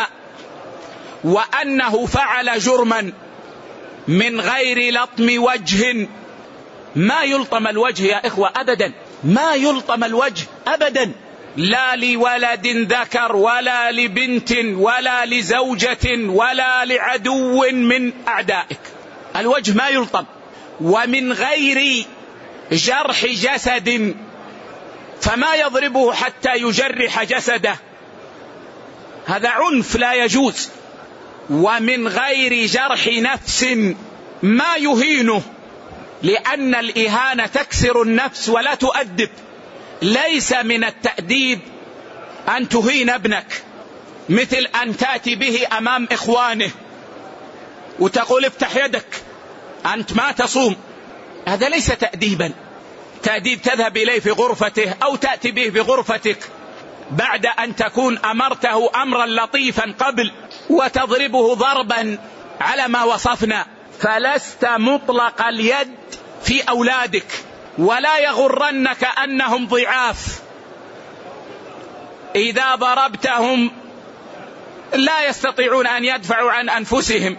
Speaker 1: وأنه فعل جرما من غير لطم وجه. ما يلطم الوجه يا إخوة أبدا، ما يلطم الوجه أبدا، لا لولد ذكر ولا لبنت ولا لزوجة ولا لعدو من أعدائك، الوجه ما يلطم. ومن غير جرح جسد، فما يضربه حتى يجرح جسده، هذا عنف لا يجوز. ومن غير جرح نفس، ما يهينه، لأن الإهانة تكسر النفس ولا تؤدب. ليس من التأديب أن تهين ابنك، مثل أن تأتي به أمام إخوانه وتقول افتح يدك أنت ما تصوم، هذا ليس تأديبا. تأديب تذهب إليه في غرفته أو تأتي به في غرفتك بعد أن تكون أمرته أمرا لطيفا قبل، وتضربه ضربا على ما وصفنا. فلست مطلق اليد في أولادك، ولا يغرنك أنهم ضعاف. إذا ضربتهم لا يستطيعون أن يدفعوا عن أنفسهم،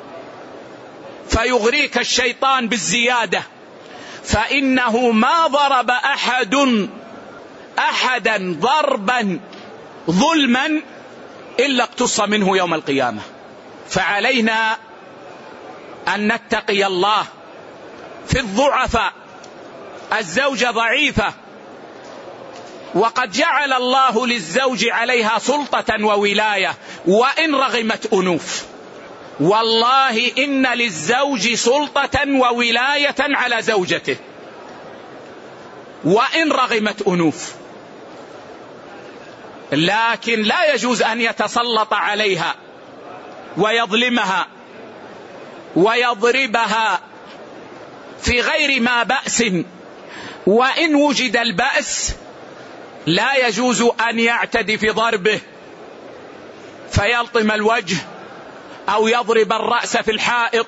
Speaker 1: فيغريك الشيطان بالزيادة، فإنه ما ضرب أحد أحدا ضربا ظلما إلا اقتص منه يوم القيامة. فعلينا أن نتقي الله في الضعفاء. الزوجة ضعيفة، وقد جعل الله للزوج عليها سلطة وولاية وإن رغمت أنوف. والله إن للزوج سلطة وولاية على زوجته وإن رغمت أنوف، لكن لا يجوز أن يتسلط عليها ويظلمها ويضربها في غير ما بأس. وإن وجد البأس لا يجوز أن يعتدي في ضربه فيلطم الوجه أو يضرب الرأس في الحائط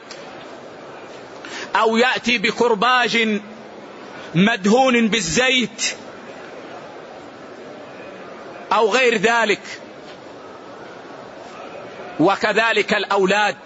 Speaker 1: أو يأتي بكرباج مدهون بالزيت أو غير ذلك. وكذلك الأولاد.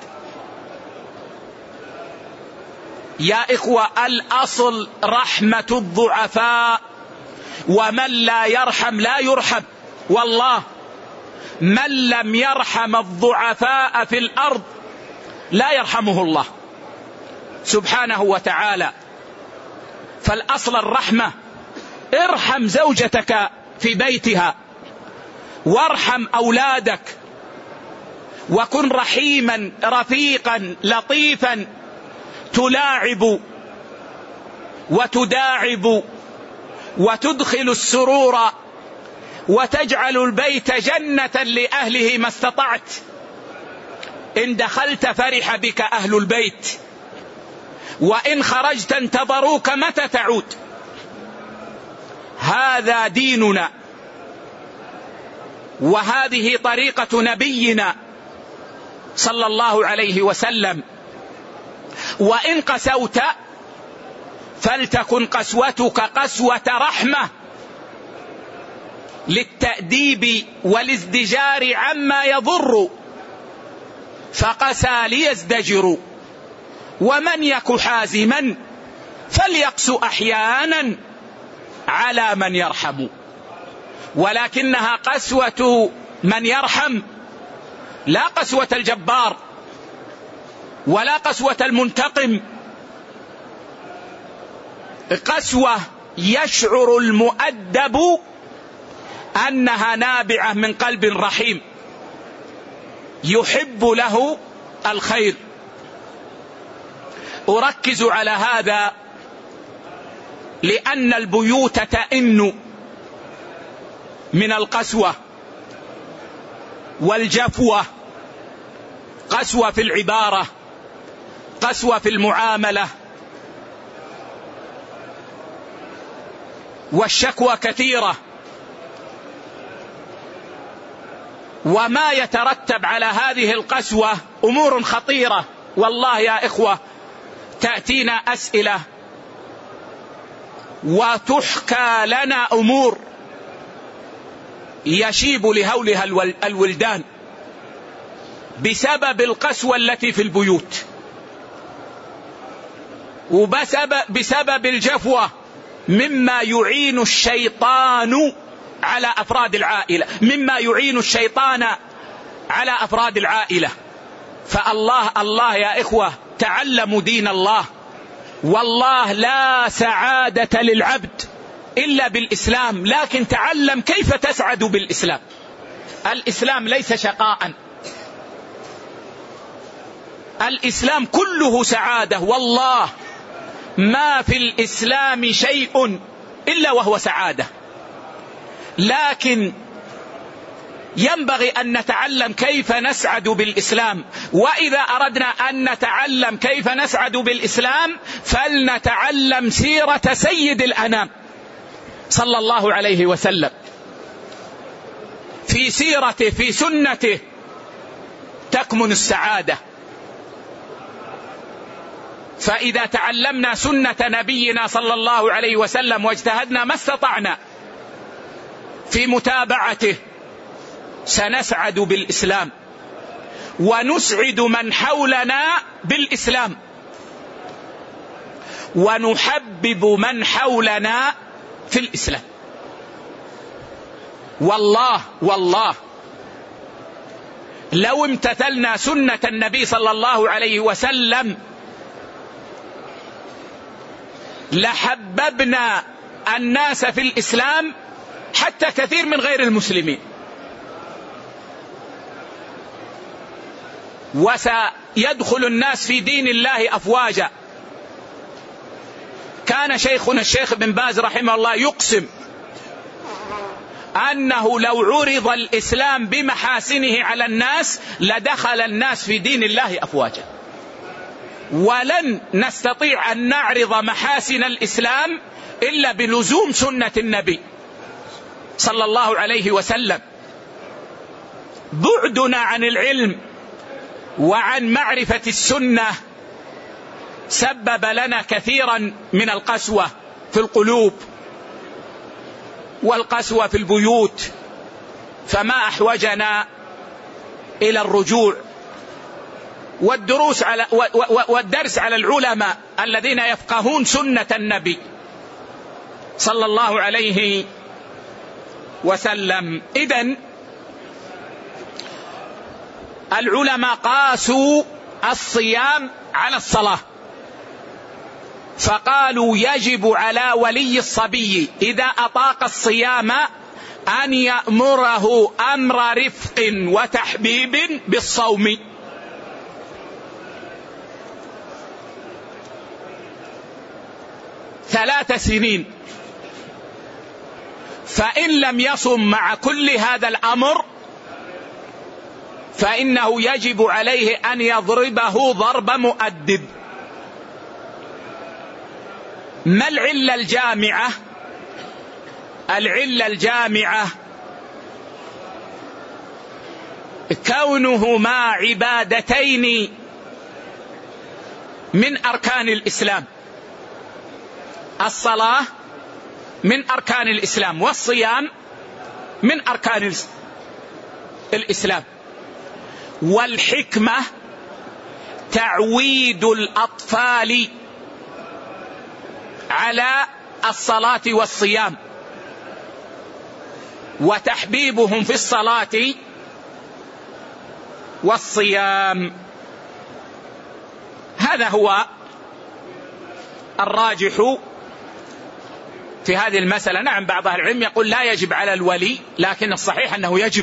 Speaker 1: يا إخوة، الأصل رحمة الضعفاء، ومن لا يرحم لا يرحم. والله من لم يرحم الضعفاء في الأرض لا يرحمه الله سبحانه وتعالى. فالأصل الرحمة. ارحم زوجتك في بيتها، وارحم أولادك، وكن رحيما رفيقا لطيفا، تلاعب وتداعب وتدخل السرور وتجعل البيت جنة لأهله ما استطعت. إن دخلت فرح بك أهل البيت، وإن خرجت انتظروك متى تعود. هذا ديننا، وهذه طريقة نبينا صلى الله عليه وسلم. وإن قسوت فلتكن قسوتك قسوة رحمة للتأديب والازدجار عما يضر، فقسى ليزدجر. ومن يك حازما فليقس أحيانا على من يرحم. ولكنها قسوة من يرحم، لا قسوة الجبار ولا قسوة المنتقم. قسوة يشعر المؤدب أنها نابعة من قلب رحيم يحب له الخير. أركز على هذا لأن البيوت تئن من القسوة والجفوة. قسوة في العبارة، قسوة في المعاملة، والشكوى كثيرة. وما يترتب على هذه القسوة أمور خطيرة. والله يا إخوة، تأتينا أسئلة وتحكى لنا أمور يشيب لهولها الولدان بسبب القسوة التي في البيوت، وبسبب بسبب الجفوة مما يعين الشيطان على أفراد العائلة، مما يعين الشيطان على أفراد العائلة. فالله الله يا إخوة، تعلموا دين الله. والله لا سعادة للعبد إلا بالإسلام، لكن تعلم كيف تسعد بالإسلام. الإسلام ليس شقاء، الإسلام كله سعادة. والله ما في الإسلام شيء إلا وهو سعادة، لكن ينبغي أن نتعلم كيف نسعد بالإسلام، وإذا أردنا أن نتعلم كيف نسعد بالإسلام فلنتعلم سيرة سيد الأنام صلى الله عليه وسلم. في سيرته في سنته تكمن السعادة. فإذا تعلمنا سنة نبينا صلى الله عليه وسلم واجتهدنا ما استطعنا في متابعته سنسعد بالإسلام ونسعد من حولنا بالإسلام ونحبب من حولنا في الإسلام. والله والله لو امتثلنا سنة النبي صلى الله عليه وسلم لحببنا الناس في الإسلام حتى كثير من غير المسلمين، وسيدخل الناس في دين الله أفواجا. كان شيخنا الشيخ بن باز رحمه الله يقسم أنه لو عرض الإسلام بمحاسنه على الناس لدخل الناس في دين الله أفواجا، ولن نستطيع أن نعرض محاسن الإسلام إلا بلزوم سنة النبي صلى الله عليه وسلم. بعدنا عن العلم وعن معرفة السنة سبب لنا كثيرا من القسوة في القلوب والقسوة في البيوت، فما أحوجنا إلى الرجوع والدروس على والدرس على العلماء الذين يفقهون سنة النبي صلى الله عليه وسلم. إذن العلماء قاسوا الصيام على الصلاة، فقالوا يجب على ولي الصبي إذا أطاق الصيام أن يأمره أمر رفق وتحبيب بالصوم. ثلاث سنين، فإن لم يصم مع كل هذا الأمر فإنه يجب عليه أن يضربه ضرب مؤدب. ما العلة الجامعة؟ العلة الجامعة كونهما عبادتين من أركان الإسلام. الصلاة من أركان الإسلام والصيام من أركان الإسلام. والحكمة تعويد الأطفال على الصلاة والصيام وتحبيبهم في الصلاة والصيام. هذا هو الراجح في هذه المسألة. نعم بعض أهل العلم يقول لا يجب على الولي، لكن الصحيح أنه يجب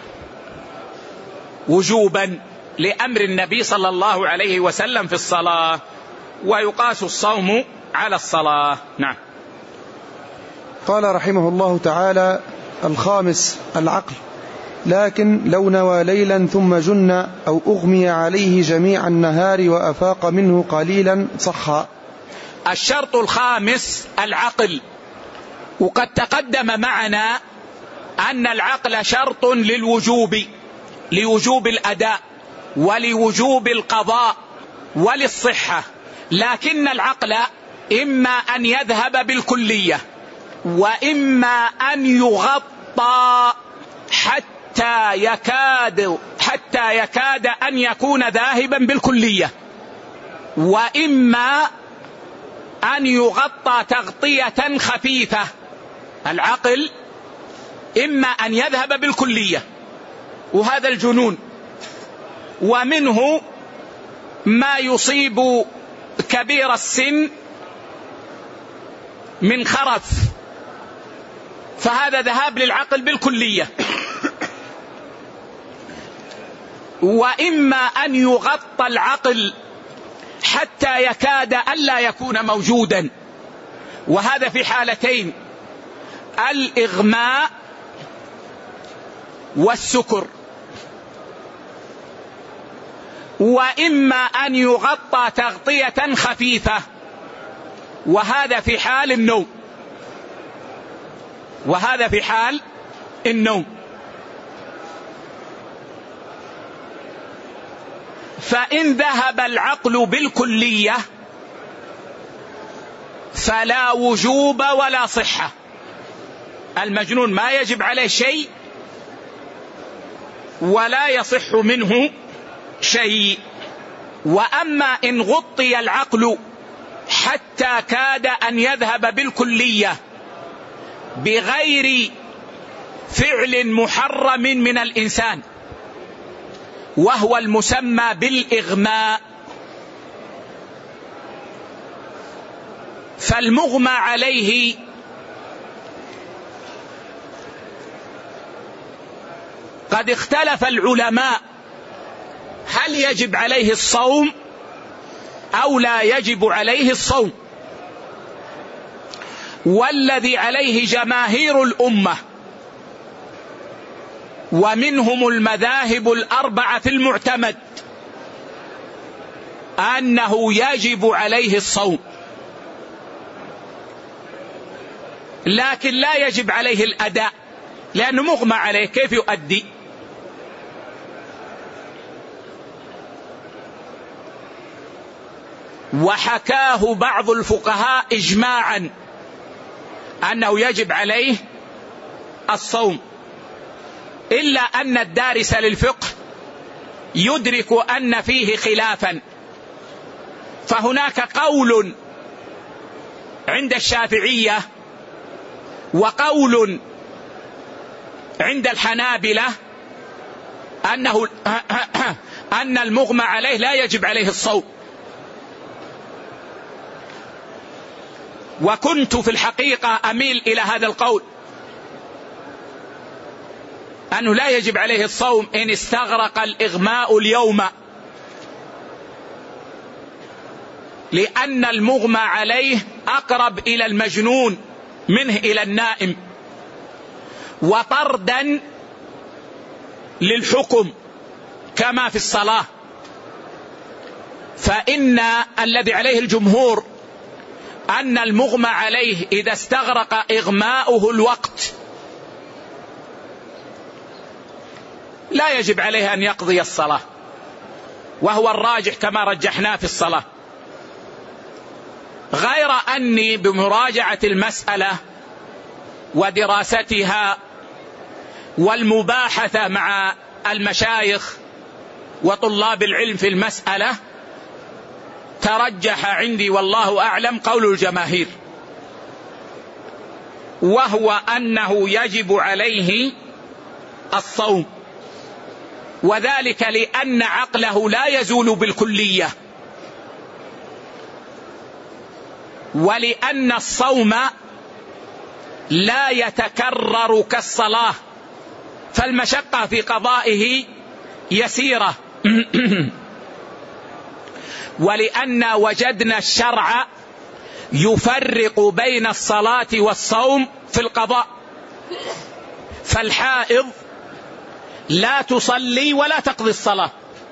Speaker 1: وجوبا لأمر النبي صلى الله عليه وسلم في الصلاة، ويقاس الصوم على الصلاة. نعم.
Speaker 2: قال رحمه الله تعالى: الخامس العقل، لكن لو نوى ليلا ثم جن أو أغمي عليه جميع النهار وأفاق منه قليلا صح.
Speaker 1: الشرط الخامس العقل، وقد تقدم معنا أن العقل شرط للوجوب، لوجوب الأداء ولوجوب القضاء وللصحة، لكن العقل إما أن يذهب بالكلية وإما أن يغطى حتى يكاد حتى يكاد أن يكون ذاهبا بالكلية، وإما أن يغطى تغطية خفيفة. العقل إما أن يذهب بالكلية وهذا الجنون، ومنه ما يصيب كبير السن من خرف، فهذا ذهاب للعقل بالكلية. وإما أن يغطى العقل حتى يكاد ألا يكون موجودا، وهذا في حالتين: الإغماء والسكر، وإما أن يغطى تغطية خفيفة، وهذا في حال النوم، وهذا في حال النوم. فإن ذهب العقل بالكلية فلا وجوب ولا صحة، المجنون ما يجب عليه شيء ولا يصح منه شيء. وأما إن غطي العقل حتى كاد أن يذهب بالكلية بغير فعل محرم من الإنسان، وهو المسمى بالإغماء، فالمغمى عليه قد اختلف العلماء هل يجب عليه الصوم أو لا يجب عليه الصوم. والذي عليه جماهير الأمة ومنهم المذاهب الأربعة في المعتمد أنه يجب عليه الصوم، لكن لا يجب عليه الأداء لأنه مغمى عليه، كيف يؤدي؟ وحكاه بعض الفقهاء إجماعا أنه يجب عليه الصوم، إلا أن الدارس للفقه يدرك أن فيه خلافا، فهناك قول عند الشافعية وقول عند الحنابلة أنه أن المغمى عليه لا يجب عليه الصوم. وكنت في الحقيقة أميل إلى هذا القول، أنه لا يجب عليه الصوم إن استغرق الإغماء اليوم، لأن المغمى عليه أقرب إلى المجنون منه إلى النائم، وطردا للحكم كما في الصلاة. فإن الذي عليه الجمهور أن المغمى عليه إذا استغرق إغماؤه الوقت لا يجب عليه أن يقضي الصلاة، وهو الراجح كما رجحناه في الصلاة. غير أني بمراجعة المسألة ودراستها والمباحثة مع المشايخ وطلاب العلم في المسألة ترجح عندي والله أعلم قول الجماهير، وهو أنه يجب عليه الصوم، وذلك لأن عقله لا يزول بالكلية، ولأن الصوم لا يتكرر كالصلاة، فالمشقة في قضائه يسيرة. ولأن وجدنا الشرع يفرق بين الصلاة والصوم في القضاء، فالحائض لا تصلي ولا تقضي الصلاة،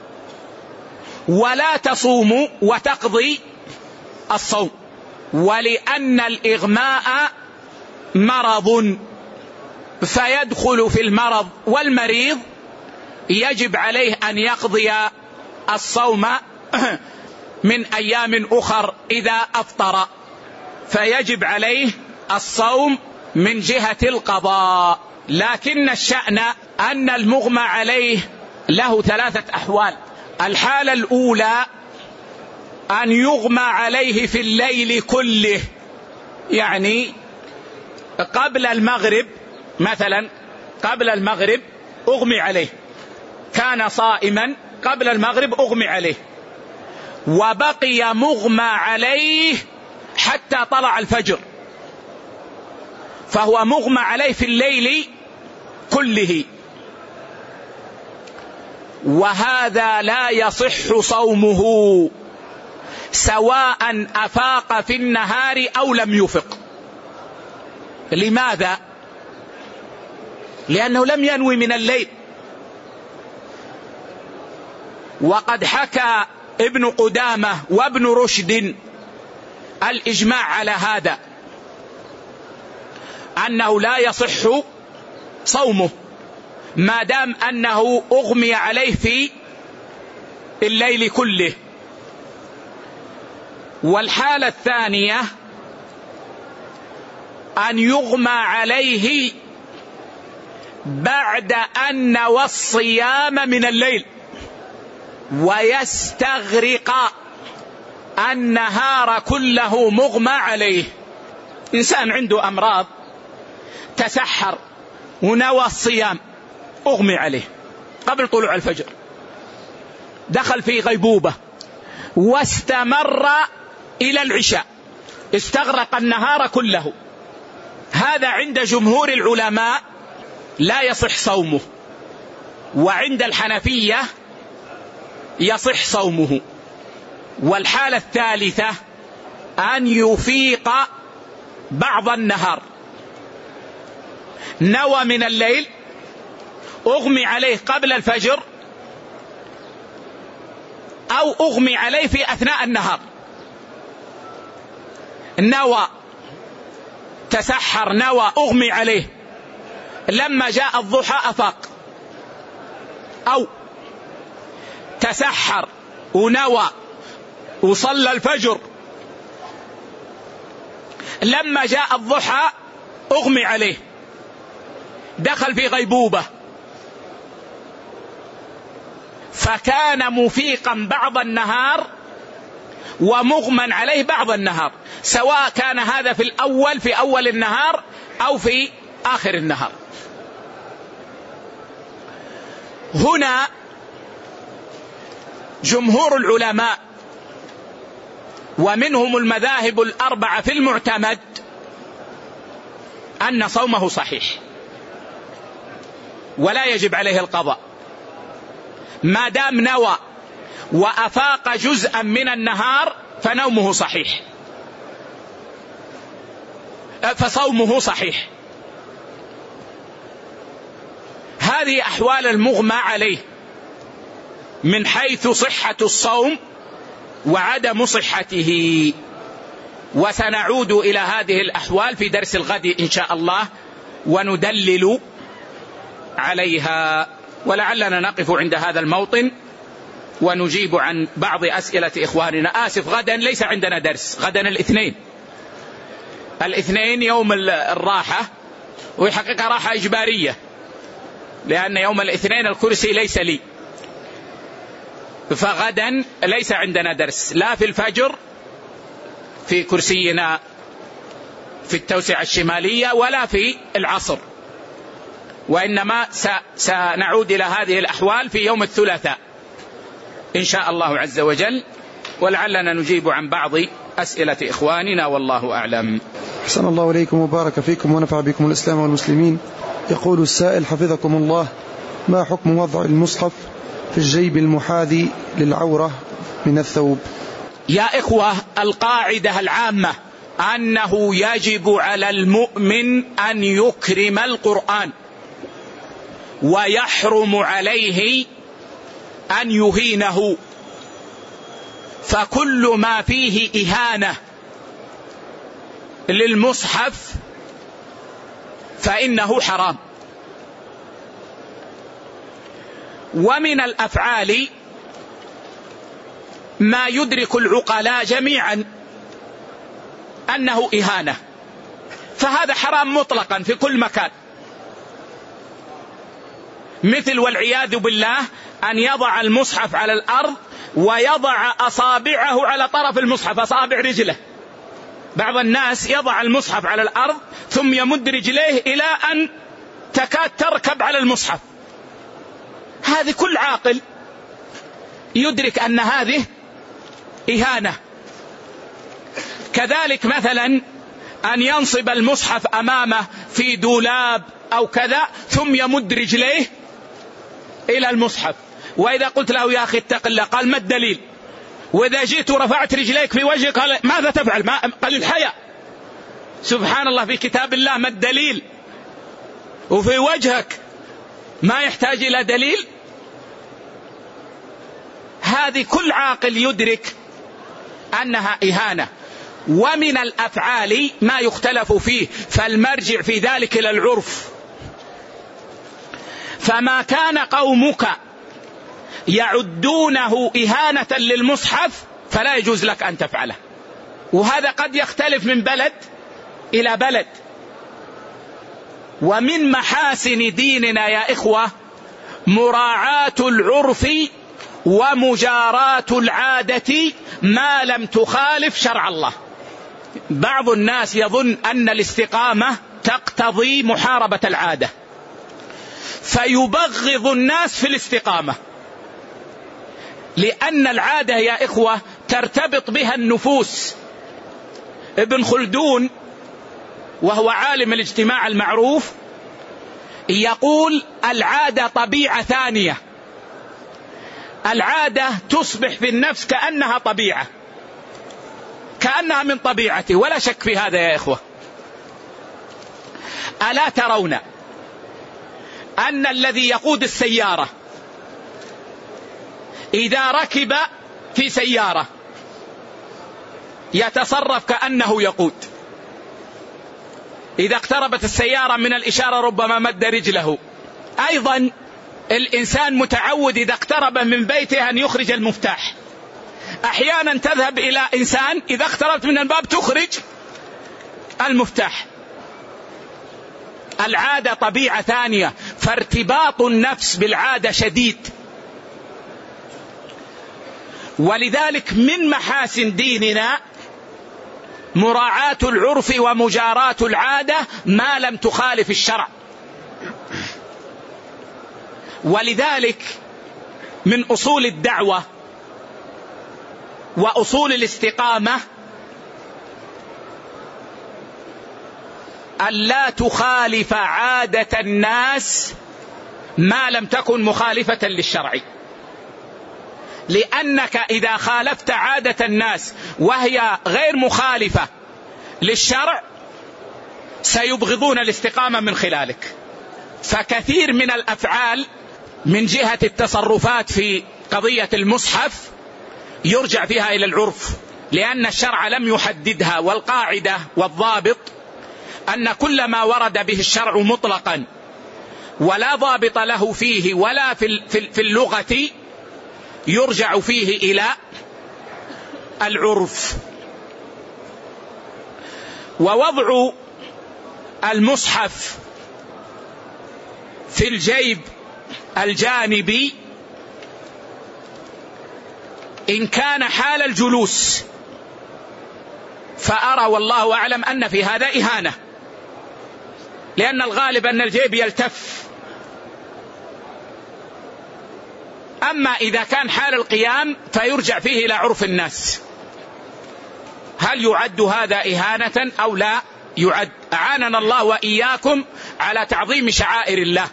Speaker 1: ولا تصوم وتقضي الصوم، ولأن الإغماء مرض فيدخل في المرض، والمريض يجب عليه أن يقضي الصوم من أيام أخر إذا أفطر، فيجب عليه الصوم من جهة القضاء. لكن الشأن أن المغمى عليه له ثلاثة أحوال. الحالة الأولى أن يغمى عليه في الليل كله، يعني قبل المغرب مثلا، قبل المغرب أغمي عليه، كان صائما قبل المغرب أغمي عليه، وبقي مغمى عليه حتى طلع الفجر، فهو مغمى عليه في الليل كله، وهذا لا يصح صومه سواء أفاق في النهار أو لم يفق. لماذا؟ لأنه لم ينوي من الليل. وقد حكى ابن قدامة وابن رشد الإجماع على هذا، أنه لا يصح صومه ما دام أنه أغمي عليه في الليل كله. والحالة الثانية أن يغمى عليه بعد أن نوى الصيام من الليل ويستغرق النهار كله مغمى عليه. إنسان عنده أمراض تسحر ونوى الصيام، أغمي عليه قبل طلوع الفجر، دخل في غيبوبة واستمر إلى العشاء، استغرق النهار كله. هذا عند جمهور العلماء لا يصح صومه، وعند الحنفية يصح صومه. والحالة الثالثة أن يفيق بعض النهار، نوى من الليل، أغمي عليه قبل الفجر أو أغمي عليه في أثناء النهار، نوى تسحر، نوى، أغمي عليه، لما جاء الضحى أفاق، أو تسحر ونوى وصلى الفجر، لما جاء الضحى أغمي عليه، دخل في غيبوبة، فكان مفيقا بعض النهار ومغمى عليه بعض النهار، سواء كان هذا في الأول في أول النهار أو في آخر النهار. هنا جمهور العلماء ومنهم المذاهب الأربعة في المعتمد أن صومه صحيح ولا يجب عليه القضاء ما دام نوى وأفاق جزءا من النهار، فنومه صحيح، فصومه صحيح. هذه أحوال المغمى عليه من حيث صحة الصوم وعدم صحته، وسنعود إلى هذه الأحوال في درس الغد إن شاء الله وندلل عليها. ولعلنا نقف عند هذا الموطن ونجيب عن بعض أسئلة إخواننا. آسف، غدا ليس عندنا درس، غدا الاثنين، الاثنين يوم الراحة، ويحقق راحة إجبارية، لأن يوم الاثنين الكرسي ليس لي، فغدا ليس عندنا درس، لا في الفجر في كرسينا في التوسعة الشمالية ولا في العصر، وإنما سنعود إلى هذه الأحوال في يوم الثلاثاء إن شاء الله عز وجل، ولعلنا نجيب عن بعض أسئلة إخواننا والله أعلم.
Speaker 2: أحسن الله إليكم وبارك فيكم ونفع بكم الإسلام والمسلمين. يقول السائل حفظكم الله: ما حكم وضع المصحف في الجيب المحاذي للعورة من الثوب؟
Speaker 1: يا إخوة، القاعدة العامة أنه يجب على المؤمن أن يكرم القرآن، ويحرم عليه أن يهينه، فكل ما فيه إهانة للمصحف فإنه حرام. ومن الأفعال ما يدرك العقلاء جميعا أنه إهانة، فهذا حرام مطلقا في كل مكان، مثل والعياذ بالله أن يضع المصحف على الأرض ويضع أصابعه على طرف المصحف، أصابع رجله. بعض الناس يضع المصحف على الأرض ثم يمد رجليه إلى أن تكاد تركب على المصحف. هذه كل عاقل يدرك أن هذه إهانة. كذلك مثلا أن ينصب المصحف أمامه في دولاب أو كذا ثم يمد رجليه إلى المصحف، وإذا قلت له يا أخي اتق الله قال ما الدليل؟ وإذا جئت ورفعت رجليك في وجهك قال ماذا تفعل؟ ما قال الحياء. سبحان الله، في كتاب الله ما الدليل؟ وفي وجهك ما يحتاج إلى دليل. هذه كل عاقل يدرك أنها إهانة. ومن الأفعال ما يختلف فيه، فالمرجع في ذلك إلى العرف. فما كان قومك يعدونه إهانة للمصحف فلا يجوز لك أن تفعله. وهذا قد يختلف من بلد إلى بلد. ومن محاسن ديننا يا إخوة مراعاة العرف ومجاراة العادة ما لم تخالف شرع الله. بعض الناس يظن أن الاستقامة تقتضي محاربة العادة، فيبغض الناس في الاستقامة، لأن العادة يا إخوة ترتبط بها النفوس. ابن خلدون وهو عالم الاجتماع المعروف يقول العادة طبيعة ثانية. العادة تصبح في النفس كأنها طبيعة، كأنها من طبيعته، ولا شك في هذا يا إخوة. ألا ترون أن الذي يقود السيارة إذا ركب في سيارة يتصرف كأنه يقود، إذا اقتربت السيارة من الإشارة ربما مد رجله. أيضا الإنسان متعود إذا اقترب من بيته أن يخرج المفتاح. أحيانا تذهب إلى إنسان إذا اقتربت من الباب تخرج المفتاح. العادة طبيعة ثانية، فارتباط النفس بالعادة شديد. ولذلك من محاسن ديننا مراعاة العرف ومجاراة العادة ما لم تخالف الشرع. ولذلك من أصول الدعوة وأصول الاستقامة ألا تخالف عادة الناس ما لم تكن مخالفة للشرع. لأنك إذا خالفت عادة الناس وهي غير مخالفة للشرع سيبغضون الاستقامة من خلالك. فكثير من الأفعال من جهة التصرفات في قضية المصحف يرجع فيها إلى العرف، لأن الشرع لم يحددها. والقاعدة والضابط أن كل ما ورد به الشرع مطلقا ولا ضابط له فيه ولا في اللغة يرجع فيه إلى العرف. ووضع المصحف في الجيب الجانبي إن كان حال الجلوس فأرى والله أعلم أن في هذا إهانة، لأن الغالب أن الجيب يلتف. أما إذا كان حال القيام فيرجع فيه إلى عرف الناس. هل يعد هذا إهانة أو لا يعد؟ أعاننا الله وإياكم على تعظيم شعائر الله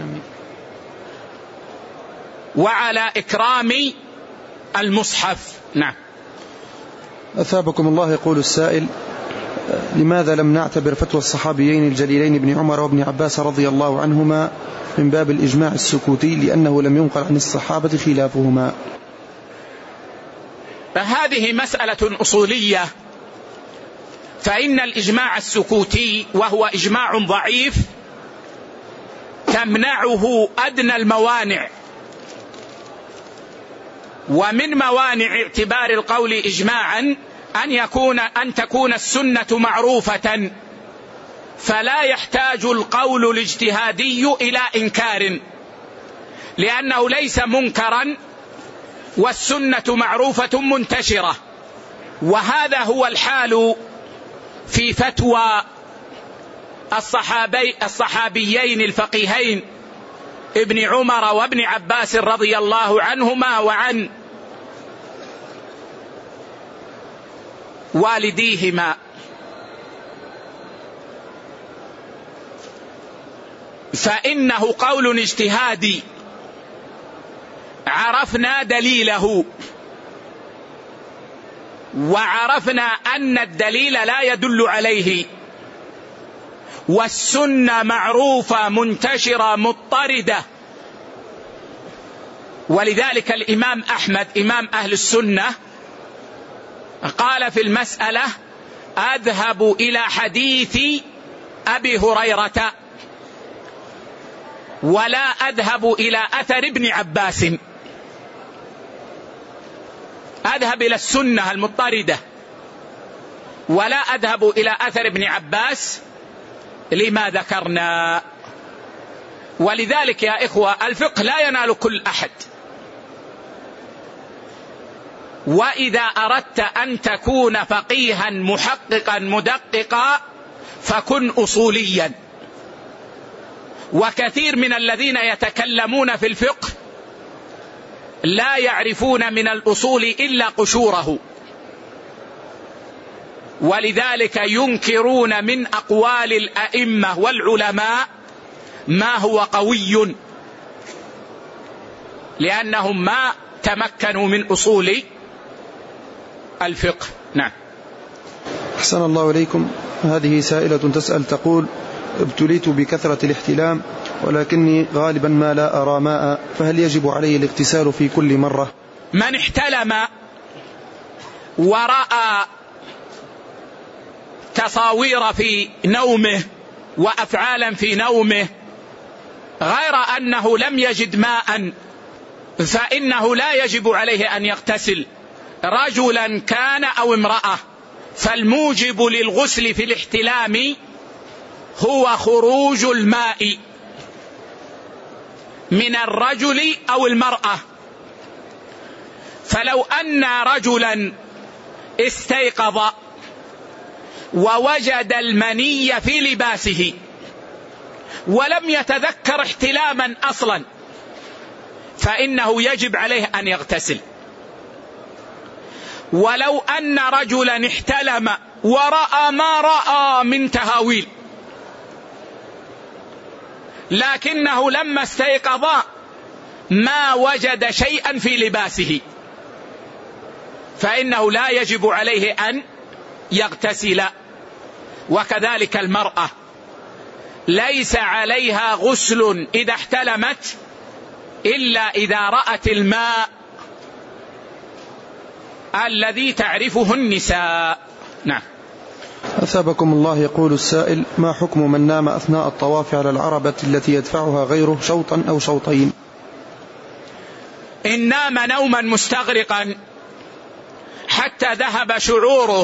Speaker 1: وعلى إكرام المصحف. نعم.
Speaker 2: أثابكم الله. يقول السائل: لماذا لم نعتبر فتوى الصحابيين الجليلين ابن عمر وابن عباس رضي الله عنهما من باب الإجماع السكوتي لأنه لم ينقل عن الصحابة خلافهما؟
Speaker 1: فهذه مسألة أصولية. فإن الإجماع السكوتي وهو إجماع ضعيف تمنعه أدنى الموانع. ومن موانع اعتبار القول إجماعا أن يكون أن تكون السنة معروفة، فلا يحتاج القول الاجتهادي إلى إنكار، لأنه ليس منكرا والسنة معروفة منتشرة. وهذا هو الحال في فتوى الصحابي الصحابيين الفقيهين ابن عمر وابن عباس رضي الله عنهما وعن والديهما. فإنه قول اجتهادي عرفنا دليله، وعرفنا أن الدليل لا يدل عليه، والسنة معروفة منتشرة مضطردة. ولذلك الإمام أحمد إمام أهل السنة قال في المسألة: أذهب إلى حديث أبي هريرة ولا أذهب إلى أثر ابن عباس. أذهب إلى السنة المضطردة ولا أذهب إلى أثر ابن عباس لما ذكرنا. ولذلك يا إخوة الفقه لا ينال كل أحد، وإذا أردت أن تكون فقيها محققا مدققا فكن أصوليا. وكثير من الذين يتكلمون في الفقه لا يعرفون من الأصول إلا قشوره، ولذلك ينكرون من أقوال الأئمة والعلماء ما هو قوي، لأنهم ما تمكنوا من أصول الفقه. نعم.
Speaker 2: أحسن الله إليكم. هذه سائلة تسأل تقول: ابتليت بكثرة الاحتلام ولكني غالبا ما لا أرى ماء، فهل يجب علي الاغتسال في كل مرة؟
Speaker 1: من احتلم ورأى تصاوير في نومه وأفعالا في نومه غير أنه لم يجد ماء فإنه لا يجب عليه أن يغتسل، رجلا كان أو امرأة. فالموجب للغسل في الاحتلام هو خروج الماء من الرجل أو المرأة. فلو أن رجلا استيقظ ووجد المني في لباسه ولم يتذكر احتلاما أصلا فإنه يجب عليه أن يغتسل. ولو أن رجلا احتلم ورأى ما رأى من تهاويل لكنه لما استيقظ ما وجد شيئا في لباسه فإنه لا يجب عليه أن يغتسل. وكذلك المرأة ليس عليها غسل إذا احتلمت إلا إذا رأت الماء الذي تعرفه النساء. نعم.
Speaker 2: أثابكم الله. يقول السائل: ما حكم من نام أثناء الطواف على العربة التي يدفعها غيره شوطا أو شوطين؟
Speaker 1: إن نام نوما مستغرقا حتى ذهب شعوره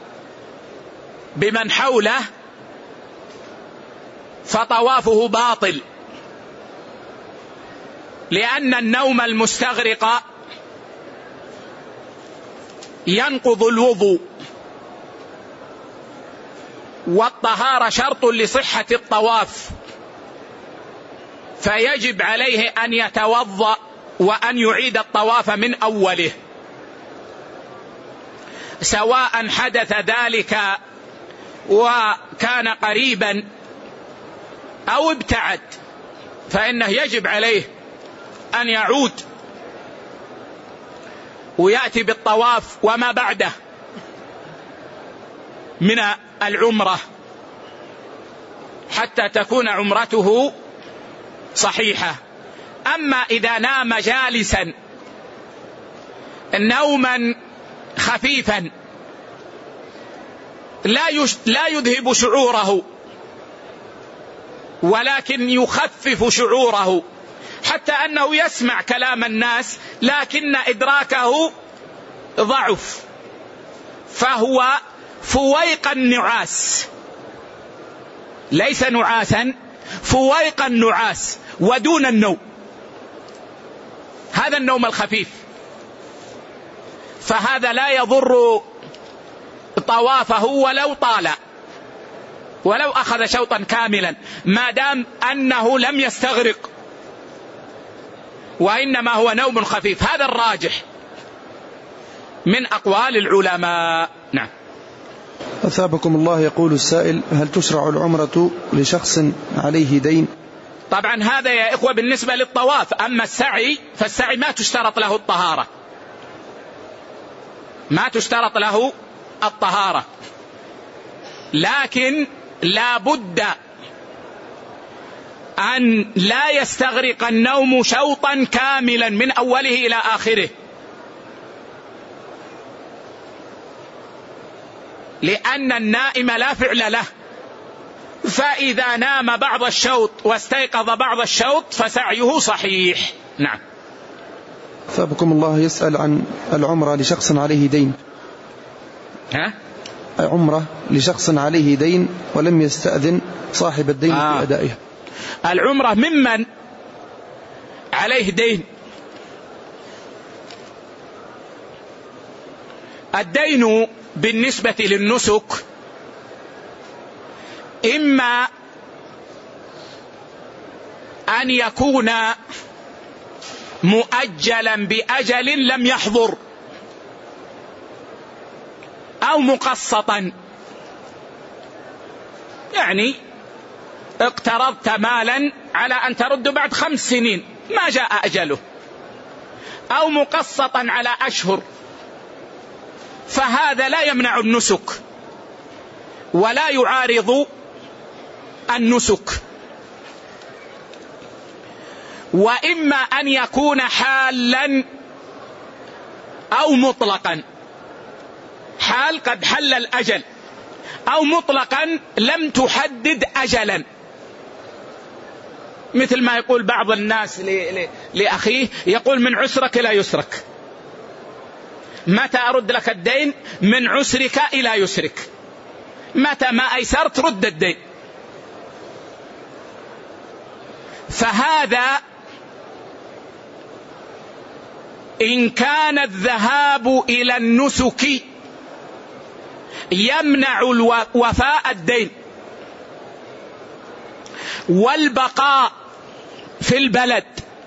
Speaker 1: بمن حوله فطوافه باطل، لأن النوم المستغرق ينقض الوضوء، والطهارة شرط لصحة الطواف، فيجب عليه أن يتوضأ وأن يعيد الطواف من أوله، سواء حدث ذلك وكان قريبا أو ابتعد، فإنه يجب عليه أن يعود ويأتي بالطواف وما بعده من العمرة حتى تكون عمرته صحيحة. أما إذا نام جالسا نوما خفيفا لا لا يذهب شعوره ولكن يخفف شعوره حتى أنه يسمع كلام الناس لكن إدراكه ضعف، فهو فويق النعاس، ليس نعاسا، فويق النعاس ودون النوم، هذا النوم الخفيف، فهذا لا يضر طوافه ولو طال ولو أخذ شوطا كاملا ما دام أنه لم يستغرق وإنما هو نوم خفيف. هذا الراجح من أقوال العلماء. نعم.
Speaker 2: أثابكم الله. يقول السائل: هل تشرع العمرة لشخص عليه دين؟
Speaker 1: طبعا هذا يا إخوة بالنسبة للطواف. أما السعي فالسعي ما تشترط له الطهارة، ما تشترط له الطهارة، لكن لا بد أن لا يستغرق النوم شوطا كاملا من أوله إلى آخره، لأن النائم لا فعل له، فإذا نام بعض الشوط واستيقظ بعض الشوط فسعيه صحيح. نعم.
Speaker 2: ثابكم الله يسأل عن العمرة لشخص عليه دين.
Speaker 1: ها؟
Speaker 2: عمرة لشخص عليه دين ولم يستأذن صاحب الدين
Speaker 1: آه.
Speaker 2: في أدائها.
Speaker 1: العمرة ممن عليه دين. الدين بالنسبة للنسك إما أن يكون مؤجلا بأجل لم يحضر، أو مقسطا، يعني اقترضت مالا على أن ترد بعد خمس سنين ما جاء أجله، أو مقسطا على أشهر، فهذا لا يمنع النسك ولا يعارض النسك. وإما أن يكون حالا أو مطلقا، حال قد حل الأجل، أو مطلقا لم تحدد أجلا، مثل ما يقول بعض الناس لأخيه، يقول من عسرك إلى يسرك، متى أرد لك الدين؟ من عسرك إلى يسرك، متى ما أيسرت رد الدين. فهذا إن كان الذهاب إلى النسك يمنع وفاء الدين والبقاء في البلد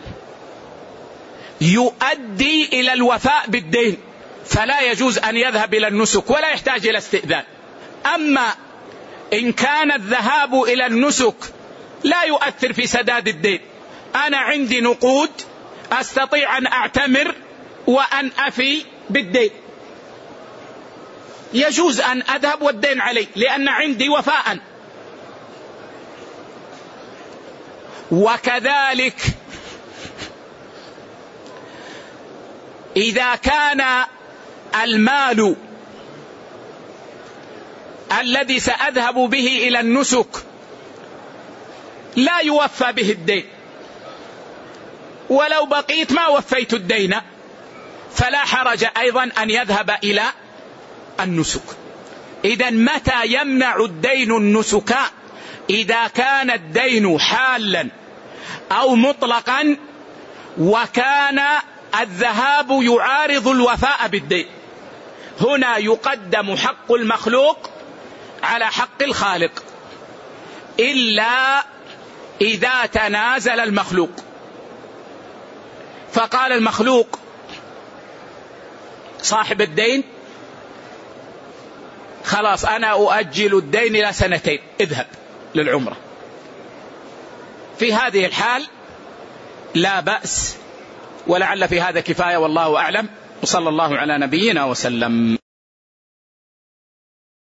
Speaker 1: يؤدي إلى الوفاء بالدين، فلا يجوز أن يذهب إلى النسك ولا يحتاج إلى استئذان. أما إن كان الذهاب إلى النسك لا يؤثر في سداد الدين، أنا عندي نقود أستطيع أن أعتمر وأن أفي بالدين، يجوز أن أذهب والدين علي لأن عندي وفاء. وكذلك إذا كان المال الذي سأذهب به إلى النسك لا يوفى به الدين، ولو بقيت ما وفيت الدين، فلا حرج أيضا أن يذهب إلى النسك. إذن متى يمنع الدين النسك؟ إذا كان الدين حالا أو مطلقا وكان الذهاب يعارض الوفاء بالدين، هنا يقدم حق المخلوق على حق الخالق، إلا إذا تنازل المخلوق، فقال المخلوق صاحب الدين خلاص أنا أؤجل الدين إلى سنتين، اذهب للعمرة، في هذه الحال لا بأس، ولعل في هذا كفاية، والله أعلم، وصلى الله على نبينا وسلم.